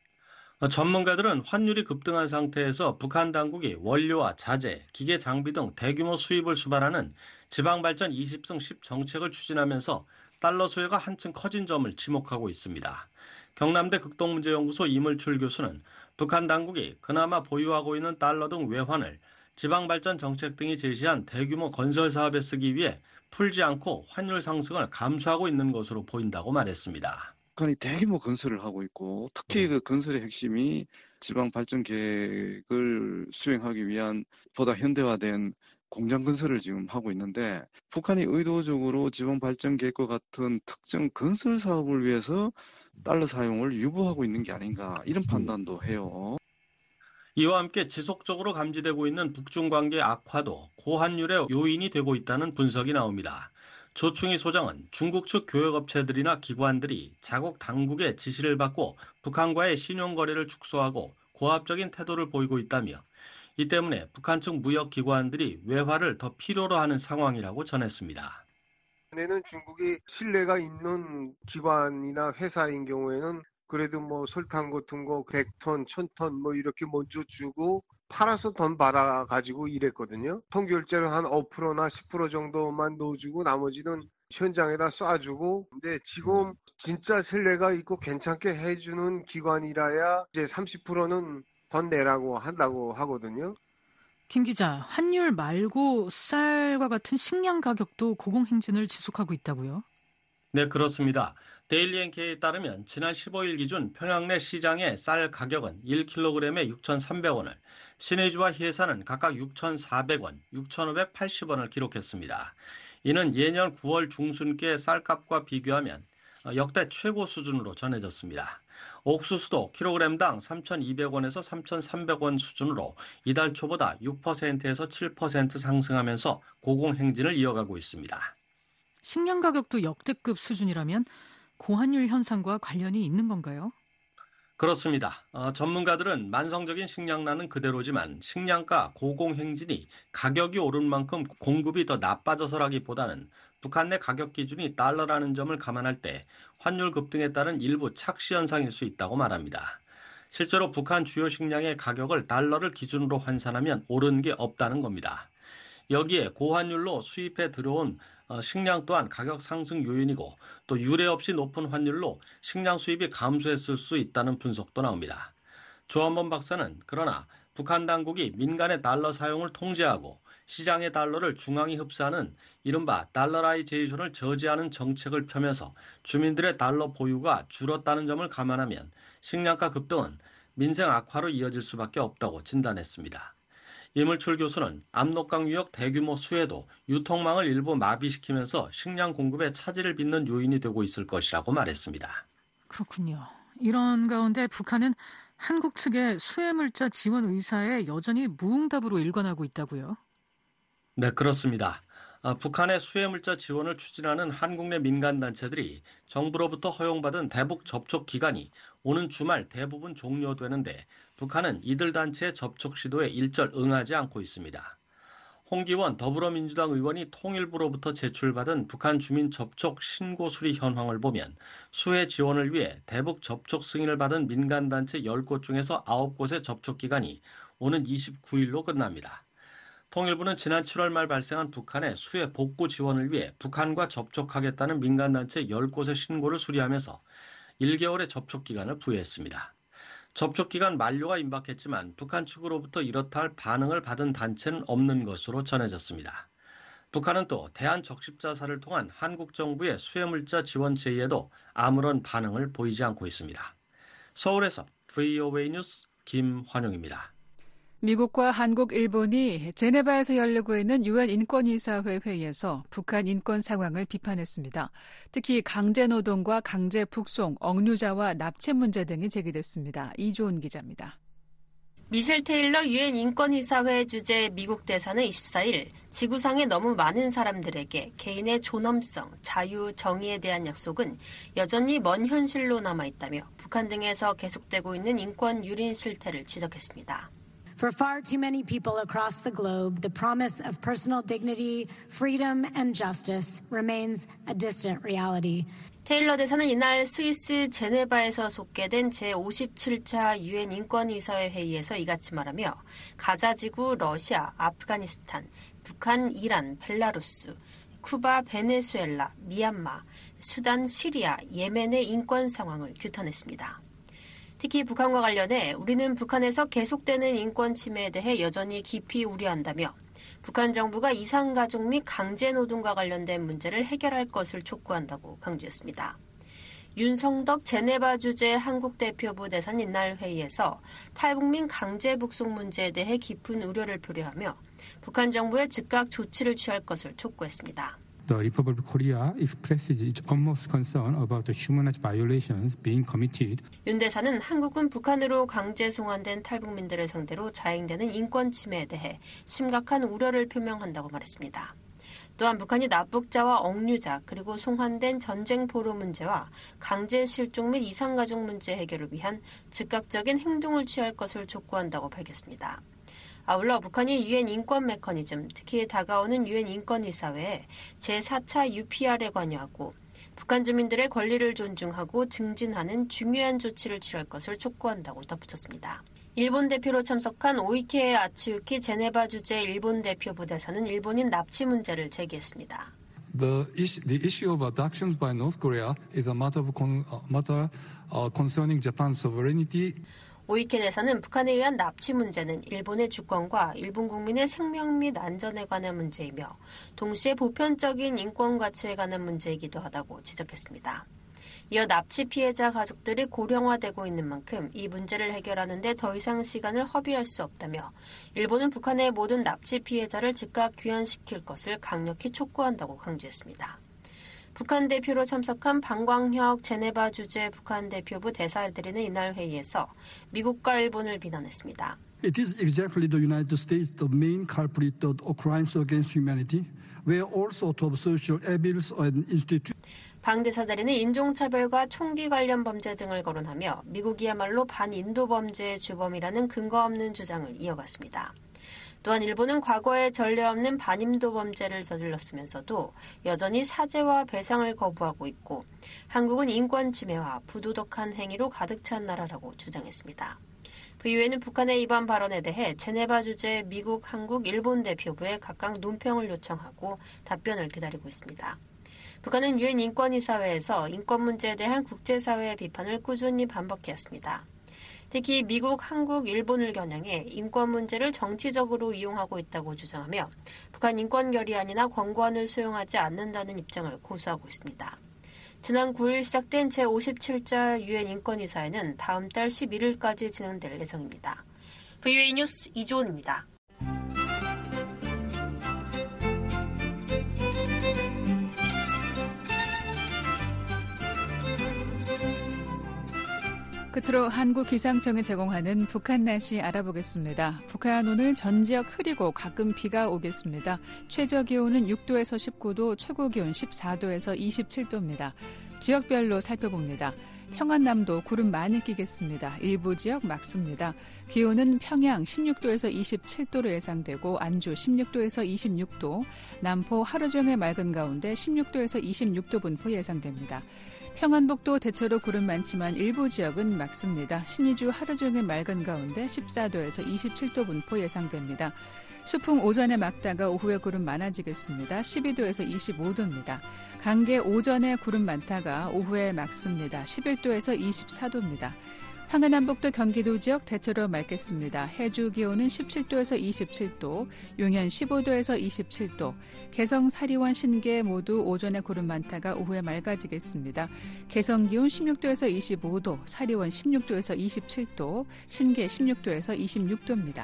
전문가들은 환율이 급등한 상태에서 북한 당국이 원료와 자재, 기계 장비 등 대규모 수입을 수반하는 지방발전 이십 승 십 정책을 추진하면서 달러 수요가 한층 커진 점을 지목하고 있습니다. 경남대 극동문제연구소 이물출 교수는 북한 당국이 그나마 보유하고 있는 달러 등 외환을 지방발전 정책 등이 제시한 대규모 건설 사업에 쓰기 위해 풀지 않고 환율 상승을 감수하고 있는 것으로 보인다고 말했습니다. 북한이 대규모 건설을 하고 있고 특히 그 건설의 핵심이 지방 발전 계획을 수행하기 위한 보다 현대화된 공장 건설을 지금 하고 있는데 북한이 의도적으로 지방 발전 계획과 같은 특정 건설 사업을 위해서 달러 사용을 유보하고 있는 게 아닌가 이런 판단도 해요. 이와 함께 지속적으로 감지되고 있는 북중 관계 악화도 고환율의 요인이 되고 있다는 분석이 나옵니다. 조충희 소장은 중국 측 교역업체들이나 기관들이 자국 당국의 지시를 받고 북한과의 신용거래를 축소하고 고압적인 태도를 보이고 있다며 이 때문에 북한 측 무역기관들이 외화를 더 필요로 하는 상황이라고 전했습니다. 내는 중국이 신뢰가 있는 기관이나 회사인 경우에는 그래도 뭐 설탕 같은 거 백 톤, 천 톤 뭐 이렇게 먼저 주고 팔아서 돈 받아가지고 이랬거든요. 통결제로 한 오 퍼센트나 십 퍼센트 정도만 넣어주고 나머지는 현장에다 쏴주고. 근데 지금 진짜 신뢰가 있고 괜찮게 해주는 기관이라야 이제 삼십 퍼센트는 돈 내라고 한다고 하거든요. 김 기자, 환율 말고 쌀과 같은 식량 가격도 고공행진을 지속하고 있다고요? 네, 그렇습니다. 데일리 엔케이에 따르면 지난 십오일 기준 평양 내 시장의 쌀 가격은 일 킬로그램에 육천삼백 원을, 신의주와 희해산은 각각 육천사백 원, 육천오백팔십 원을 기록했습니다. 이는 예년 구월 중순께 쌀값과 비교하면 역대 최고 수준으로 전해졌습니다. 옥수수도 킬로그램당 삼천이백 원에서 삼천삼백 원 수준으로 이달 초보다 육 퍼센트에서 칠 퍼센트 상승하면서 고공행진을 이어가고 있습니다. 식량 가격도 역대급 수준이라면 고환율 현상과 관련이 있는 건가요? 그렇습니다. 어, 전문가들은 만성적인 식량난은 그대로지만 식량가 고공행진이 가격이 오른 만큼 공급이 더 나빠져서라기보다는 북한 내 가격 기준이 달러라는 점을 감안할 때 환율 급등에 따른 일부 착시 현상일 수 있다고 말합니다. 실제로 북한 주요 식량의 가격을 달러를 기준으로 환산하면 오른 게 없다는 겁니다. 여기에 고환율로 수입해 들어온 식량 또한 가격 상승 요인이고 또 유례 없이 높은 환율로 식량 수입이 감소했을 수 있다는 분석도 나옵니다. 조한범 박사는 그러나 북한 당국이 민간의 달러 사용을 통제하고 시장의 달러를 중앙이 흡수하는 이른바 달러라이제이션을 저지하는 정책을 펴면서 주민들의 달러 보유가 줄었다는 점을 감안하면 식량가 급등은 민생 악화로 이어질 수밖에 없다고 진단했습니다. 이물출 교수는 압록강 유역 대규모 수해도 유통망을 일부 마비시키면서 식량 공급에 차질을 빚는 요인이 되고 있을 것이라고 말했습니다. 그렇군요. 이런 가운데 북한은 한국 측의 수해물자 지원 의사에 여전히 무응답으로 일관하고 있다고요? 네, 그렇습니다. 아, 북한의 수해물자 지원을 추진하는 한국 내 민간단체들이 정부로부터 허용받은 대북 접촉 기간이 오는 주말 대부분 종료되는데 북한은 이들 단체의 접촉 시도에 일절 응하지 않고 있습니다. 홍기원 더불어민주당 의원이 통일부로부터 제출받은 북한 주민 접촉 신고 수리 현황을 보면 수해 지원을 위해 대북 접촉 승인을 받은 민간단체 열 곳 중에서 아홉 곳의 접촉 기간이 오는 이십구일로 끝납니다. 통일부는 지난 칠월 말 발생한 북한의 수해 복구 지원을 위해 북한과 접촉하겠다는 민간단체 열 곳의 신고를 수리하면서 일 개월의 접촉기간을 부여했습니다. 접촉기간 만료가 임박했지만 북한 측으로부터 이렇다 할 반응을 받은 단체는 없는 것으로 전해졌습니다. 북한은 또 대한적십자사를 통한 한국 정부의 수해물자 지원 제의에도 아무런 반응을 보이지 않고 있습니다. 서울에서 브이오에이 뉴스 김환용입니다. 미국과 한국, 일본이 제네바에서 열리고 있는 유엔 인권이사회 회의에서 북한 인권 상황을 비판했습니다. 특히 강제노동과 강제 북송, 억류자와 납치 문제 등이 제기됐습니다. 이조은 기자입니다. 미셸 테일러 유엔 인권이사회 주재 미국 대사는 이십사일 지구상에 너무 많은 사람들에게 개인의 존엄성, 자유, 정의에 대한 약속은 여전히 먼 현실로 남아있다며 북한 등에서 계속되고 있는 인권 유린 실태를 지적했습니다. For far too many people across the globe, the promise of personal dignity, freedom, and justice remains a distant reality. 테일러 대사는 이날 스위스 제네바에서 속개된 제오십칠 차 유엔 인권이사회 회의에서 이같이 말하며 가자 지구, 러시아, 아프가니스탄, 북한, 이란, 벨라루스, 쿠바, 베네수엘라, 미얀마, 수단, 시리아, 예멘의 인권 상황을 규탄했습니다. 특히 북한과 관련해 우리는 북한에서 계속되는 인권 침해에 대해 여전히 깊이 우려한다며 북한 정부가 이상가족 및 강제노동과 관련된 문제를 해결할 것을 촉구한다고 강조했습니다. 윤성덕 제네바 주재 한국 대표부 대사는 이날 회의에서 탈북민 강제 북송 문제에 대해 깊은 우려를 표명하며 북한 정부에 즉각 조치를 취할 것을 촉구했습니다. The Republic of Korea expresses its utmost concern about the human rights violations being committed. 윤 대사는 한국은 북한으로 강제 송환된 탈북민들을 상대로 자행되는 인권 침해에 대해 심각한 우려를 표명한다고 말했습니다. 또한 북한이 납북자와 억류자 그리고 송환된 전쟁 포로 문제와 강제 실종 및 이상가족 문제 해결을 위한 즉각적인 행동을 취할 것을 촉구한다고 밝혔습니다. 아울러 북한이 유엔 인권 메커니즘, 특히 다가오는 유엔 인권이사회에 제사 차 유피알에 관여하고 북한 주민들의 권리를 존중하고 증진하는 중요한 조치를 취할 것을 촉구한다고 덧붙였습니다. 일본 대표로 참석한 오이케 아치유키 제네바 주재 일본 대표 부대사는 일본인 납치 문제를 제기했습니다. The issue, the issue of abductions by North Korea is a matter of con, uh, matter uh, concerning Japan's sovereignty. 오이켄에서는 북한에 의한 납치 문제는 일본의 주권과 일본 국민의 생명 및 안전에 관한 문제이며 동시에 보편적인 인권 가치에 관한 문제이기도 하다고 지적했습니다. 이어 납치 피해자 가족들이 고령화되고 있는 만큼 이 문제를 해결하는 데 더 이상 시간을 허비할 수 없다며 일본은 북한의 모든 납치 피해자를 즉각 귀환시킬 것을 강력히 촉구한다고 강조했습니다. 북한 대표로 참석한 방광혁 제네바 주재 북한 대표부 대사들이는 이날 회의에서 미국과 일본을 비난했습니다. It is exactly the United States the main culprit of crimes against humanity, where all sorts of social evils and institutions. 방 대사들이는 인종차별과 총기 관련 범죄 등을 거론하며 미국이야말로 반인도 범죄의 주범이라는 근거 없는 주장을 이어갔습니다. 또한 일본은 과거에 전례 없는 반인도 범죄를 저질렀으면서도 여전히 사죄와 배상을 거부하고 있고 한국은 인권 침해와 부도덕한 행위로 가득 찬 나라라고 주장했습니다. 브이오에이는 북한의 이번 발언에 대해 제네바 주재 미국, 한국, 일본 대표부에 각각 논평을 요청하고 답변을 기다리고 있습니다. 북한은 유엔 인권이사회에서 인권 문제에 대한 국제사회의 비판을 꾸준히 반복해왔습니다. 특히 미국, 한국, 일본을 겨냥해 인권 문제를 정치적으로 이용하고 있다고 주장하며 북한 인권결의안이나 권고안을 수용하지 않는다는 입장을 고수하고 있습니다. 지난 구일 시작된 제오십칠 자 유엔 인권이사회는 다음 달 십일일까지 진행될 예정입니다. 브이오에이 뉴스 이주원입니다. 끝으로 한국기상청이 제공하는 북한 날씨 알아보겠습니다. 북한 오늘 전 지역 흐리고 가끔 비가 오겠습니다. 최저기온은 육 도에서 십구 도, 최고기온 십사 도에서 이십칠 도입니다. 지역별로 살펴봅니다. 평안남도 구름 많이 끼겠습니다. 일부 지역 맑습니다. 기온은 평양 십육 도에서 이십칠 도로 예상되고 안주 십육 도에서 이십육 도, 남포 하루 종일 맑은 가운데 십육 도에서 이십육 도 분포 예상됩니다. 평안북도 대체로 구름 많지만 일부 지역은 맑습니다. 신의주 하루 종일 맑은 가운데 십사 도에서 이십칠 도 분포 예상됩니다. 수풍 오전에 맑다가 오후에 구름 많아지겠습니다. 십이 도에서 이십오 도입니다. 강계 오전에 구름 많다가 오후에 맑습니다. 십일 도에서 이십사 도입니다. 황해남북도 경기도 지역 대체로 맑겠습니다. 해주 기온은 십칠 도에서 이십칠 도, 용현 십오 도에서 이십칠 도, 개성, 사리원, 신계 모두 오전에 구름 많다가 오후에 맑아지겠습니다. 개성 기온 십육 도에서 이십오 도, 사리원 십육 도에서 이십칠 도, 신계 십육 도에서 이십육 도입니다.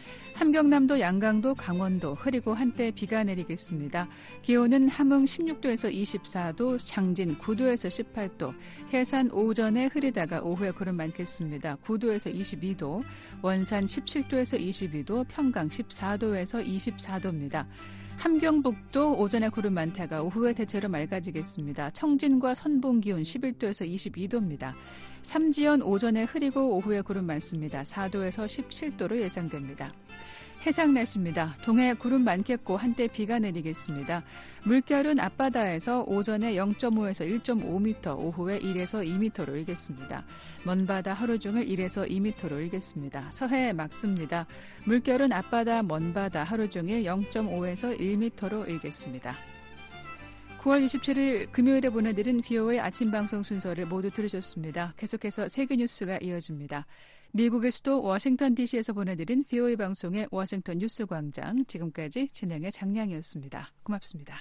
함경남도, 양강도, 강원도 흐리고 한때 비가 내리겠습니다. 기온은 함흥 십육 도에서 이십사 도, 장진 구 도에서 십팔 도, 해산 오전에 흐리다가 오후에 구름 많겠습니다. 구 도에서 이십이 도, 원산 십칠 도에서 이십이 도, 평강 십사 도에서 이십사 도입니다. 함경북도 오전에 구름 많다가 오후에 대체로 맑아지겠습니다. 청진과 선봉 기온 십일 도에서 이십이 도입니다. 삼지연 오전에 흐리고 오후에 구름 많습니다. 사 도에서 십칠 도로 예상됩니다. 해상 날씨입니다. 동해 구름 많겠고 한때 비가 내리겠습니다. 물결은 앞바다에서 오전에 영 점 오에서 일 점 오 미터, 오후에 일에서 이 미터로 일겠습니다. 먼바다 하루 종일 일에서 이 미터로 일겠습니다. 서해 맑습니다. 물결은 앞바다, 먼바다 하루 종일 영 점 오에서 일 미터로 일겠습니다. 구월 이십칠일 금요일에 보내드린 브이오에이 아침 방송 순서를 모두 들으셨습니다. 계속해서 세계뉴스가 이어집니다. 미국의 수도 워싱턴 디씨에서 보내드린 브이오에이 방송의 워싱턴 뉴스 광장, 지금까지 진행의 장량이었습니다. 고맙습니다.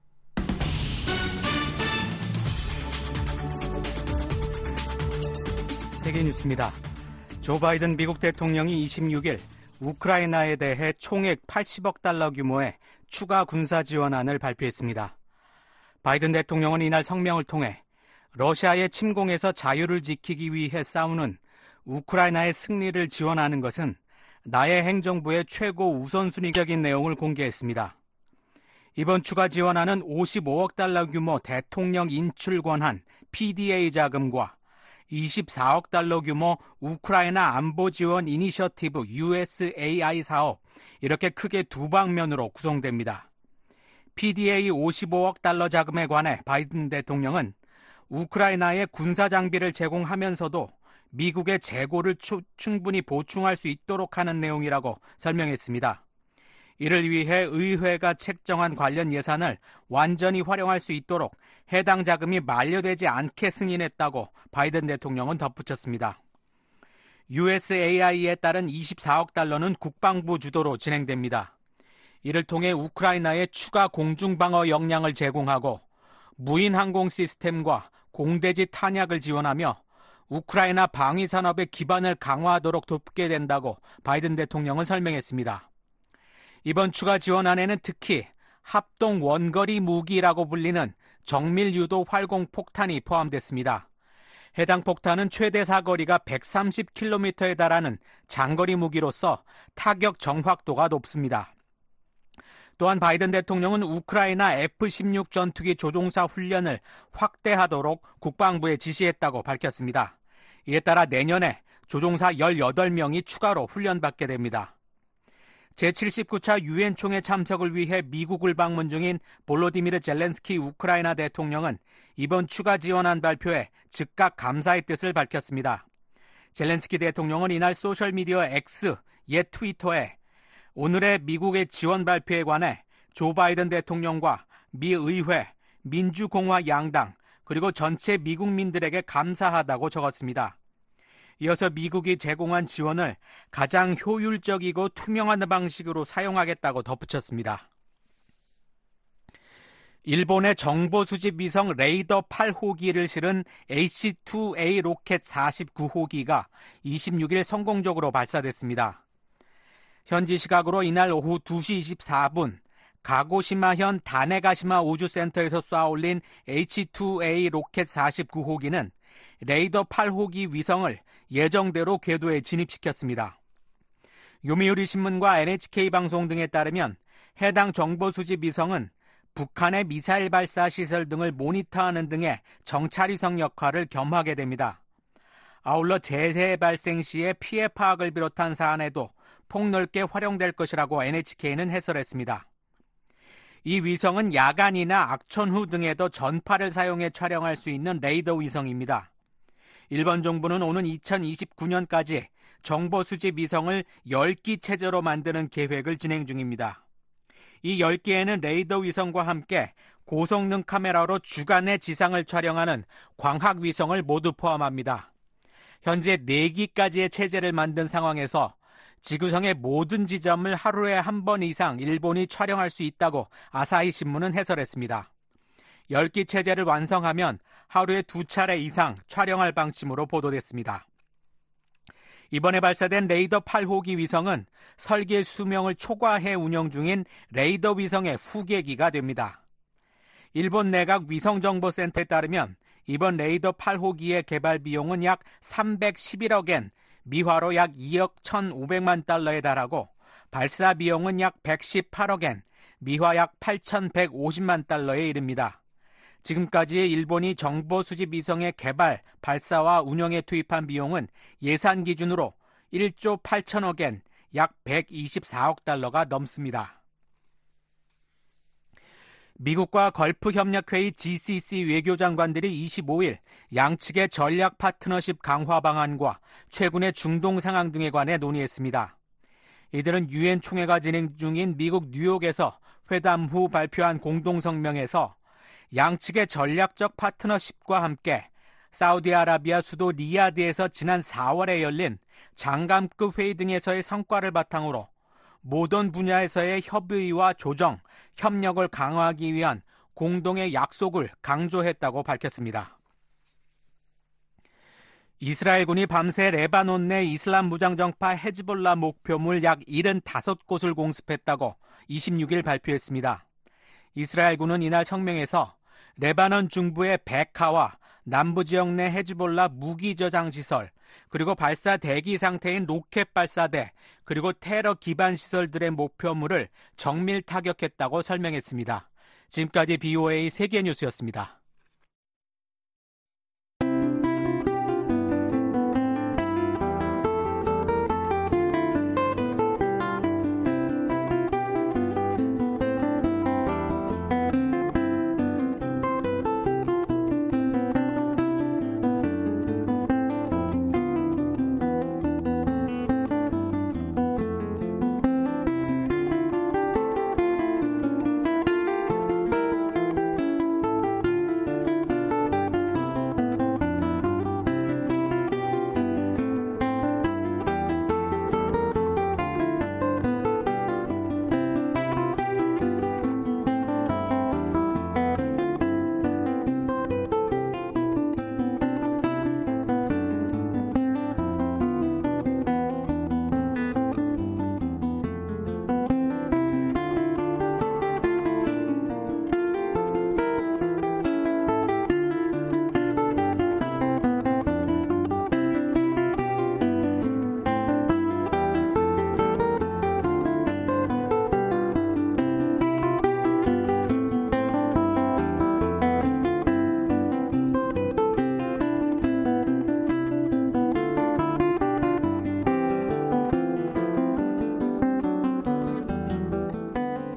세계뉴스입니다. 조 바이든 미국 대통령이 이십육일 우크라이나에 대해 총액 팔십억 달러 규모의 추가 군사 지원안을 발표했습니다. 바이든 대통령은 이날 성명을 통해 러시아의 침공에서 자유를 지키기 위해 싸우는 우크라이나의 승리를 지원하는 것은 나의 행정부의 최고 우선순위적인 내용을 공개했습니다. 이번 추가 지원안은 오십오억 달러 규모 대통령 인출 권한 피디에이 자금과 이십사억 달러 규모 우크라이나 안보 지원 이니셔티브 유에스에이아이 사업, 이렇게 크게 두 방면으로 구성됩니다. 피디에이 오십오억 달러 자금에 관해 바이든 대통령은 우크라이나에 군사 장비를 제공하면서도 미국의 재고를 추, 충분히 보충할 수 있도록 하는 내용이라고 설명했습니다. 이를 위해 의회가 책정한 관련 예산을 완전히 활용할 수 있도록 해당 자금이 만료되지 않게 승인했다고 바이든 대통령은 덧붙였습니다. 유에스에이아이에 따른 이십사억 달러는 국방부 주도로 진행됩니다. 이를 통해 우크라이나에 추가 공중방어 역량을 제공하고 무인 항공 시스템과 공대지 탄약을 지원하며 우크라이나 방위산업의 기반을 강화하도록 돕게 된다고 바이든 대통령은 설명했습니다. 이번 추가 지원안에는 특히 합동 원거리 무기라고 불리는 정밀유도 활공 폭탄이 포함됐습니다. 해당 폭탄은 최대 사거리가 백삼십 킬로미터에 달하는 장거리 무기로서 타격 정확도가 높습니다. 또한 바이든 대통령은 우크라이나 에프 십육 전투기 조종사 훈련을 확대하도록 국방부에 지시했다고 밝혔습니다. 이에 따라 내년에 조종사 열여덟 명이 추가로 훈련받게 됩니다. 제칠십구 차 유엔 총회 참석을 위해 미국을 방문 중인 볼로디미르 젤렌스키 우크라이나 대통령은 이번 추가 지원안 발표에 즉각 감사의 뜻을 밝혔습니다. 젤렌스키 대통령은 이날 소셜미디어 X, 옛 트위터에 오늘의 미국의 지원 발표에 관해 조 바이든 대통령과 미 의회, 민주공화 양당, 그리고 전체 미국민들에게 감사하다고 적었습니다. 이어서 미국이 제공한 지원을 가장 효율적이고 투명한 방식으로 사용하겠다고 덧붙였습니다. 일본의 정보 수집 위성 레이더 팔 호기를 실은 에이치 투 에이 로켓 사십구 호기가 이십육 일 성공적으로 발사됐습니다. 현지 시각으로 이날 오후 두 시 이십사 분 가고시마현 다네가시마 우주센터에서 쏘아올린 에이치 투 에이 로켓 사십구 호기는 레이더 팔 호기 위성을 예정대로 궤도에 진입시켰습니다. 요미우리 신문과 엔에이치케이 방송 등에 따르면 해당 정보 수집 위성은 북한의 미사일 발사 시설 등을 모니터하는 등의 정찰위성 역할을 겸하게 됩니다. 아울러 재해 발생 시의 피해 파악을 비롯한 사안에도 폭넓게 활용될 것이라고 엔에이치케이는 해설했습니다. 이 위성은 야간이나 악천 후 등에도 전파를 사용해 촬영할 수 있는 레이더 위성입니다. 일본 정부는 오는 이천이십구 년까지 정보 수집 위성을 열 기 체제로 만드는 계획을 진행 중입니다. 이 열 개에는 레이더 위성과 함께 고성능 카메라로 주간의 지상을 촬영하는 광학 위성을 모두 포함합니다. 현재 네 기까지의 체제를 만든 상황에서 지구상의 모든 지점을 하루에 한 번 이상 일본이 촬영할 수 있다고 아사히 신문은 해설했습니다. 열 기 체제를 완성하면 하루에 두 차례 이상 촬영할 방침으로 보도됐습니다. 이번에 발사된 레이더 팔 호기 위성은 설계 수명을 초과해 운영 중인 레이더 위성의 후계기가 됩니다. 일본 내각 위성정보센터에 따르면 이번 레이더 팔 호기의 개발 비용은 약 삼백십일억 엔, 미화로 약 이억 천오백만 달러에 달하고 발사 비용은 약 백십팔억 엔, 미화 약 팔천백오십만 달러에 이릅니다. 지금까지 일본이 정보 수집 위성의 개발, 발사와 운영에 투입한 비용은 예산 기준으로 일조 팔천억 엔, 약 백이십사억 달러가 넘습니다. 미국과 걸프협력회의 지씨씨 외교장관들이 이십오 일 양측의 전략 파트너십 강화 방안과 최근의 중동 상황 등에 관해 논의했습니다. 이들은 유엔 총회가 진행 중인 미국 뉴욕에서 회담 후 발표한 공동성명에서 양측의 전략적 파트너십과 함께 사우디아라비아 수도 리야드에서 지난 사월에 열린 장관급 회의 등에서의 성과를 바탕으로 모든 분야에서의 협의와 조정, 협력을 강화하기 위한 공동의 약속을 강조했다고 밝혔습니다. 이스라엘군이 밤새 레바논 내 이슬람 무장정파 헤즈볼라 목표물 약 칠십오 곳을 공습했다고 이십육 일 발표했습니다. 이스라엘군은 이날 성명에서 레바논 중부의 베카와 남부 지역 내 헤즈볼라 무기 저장 시설, 그리고 발사 대기 상태인 로켓 발사대, 그리고 테러 기반 시설들의 목표물을 정밀 타격했다고 설명했습니다. 지금까지 비오에이 세계뉴스였습니다.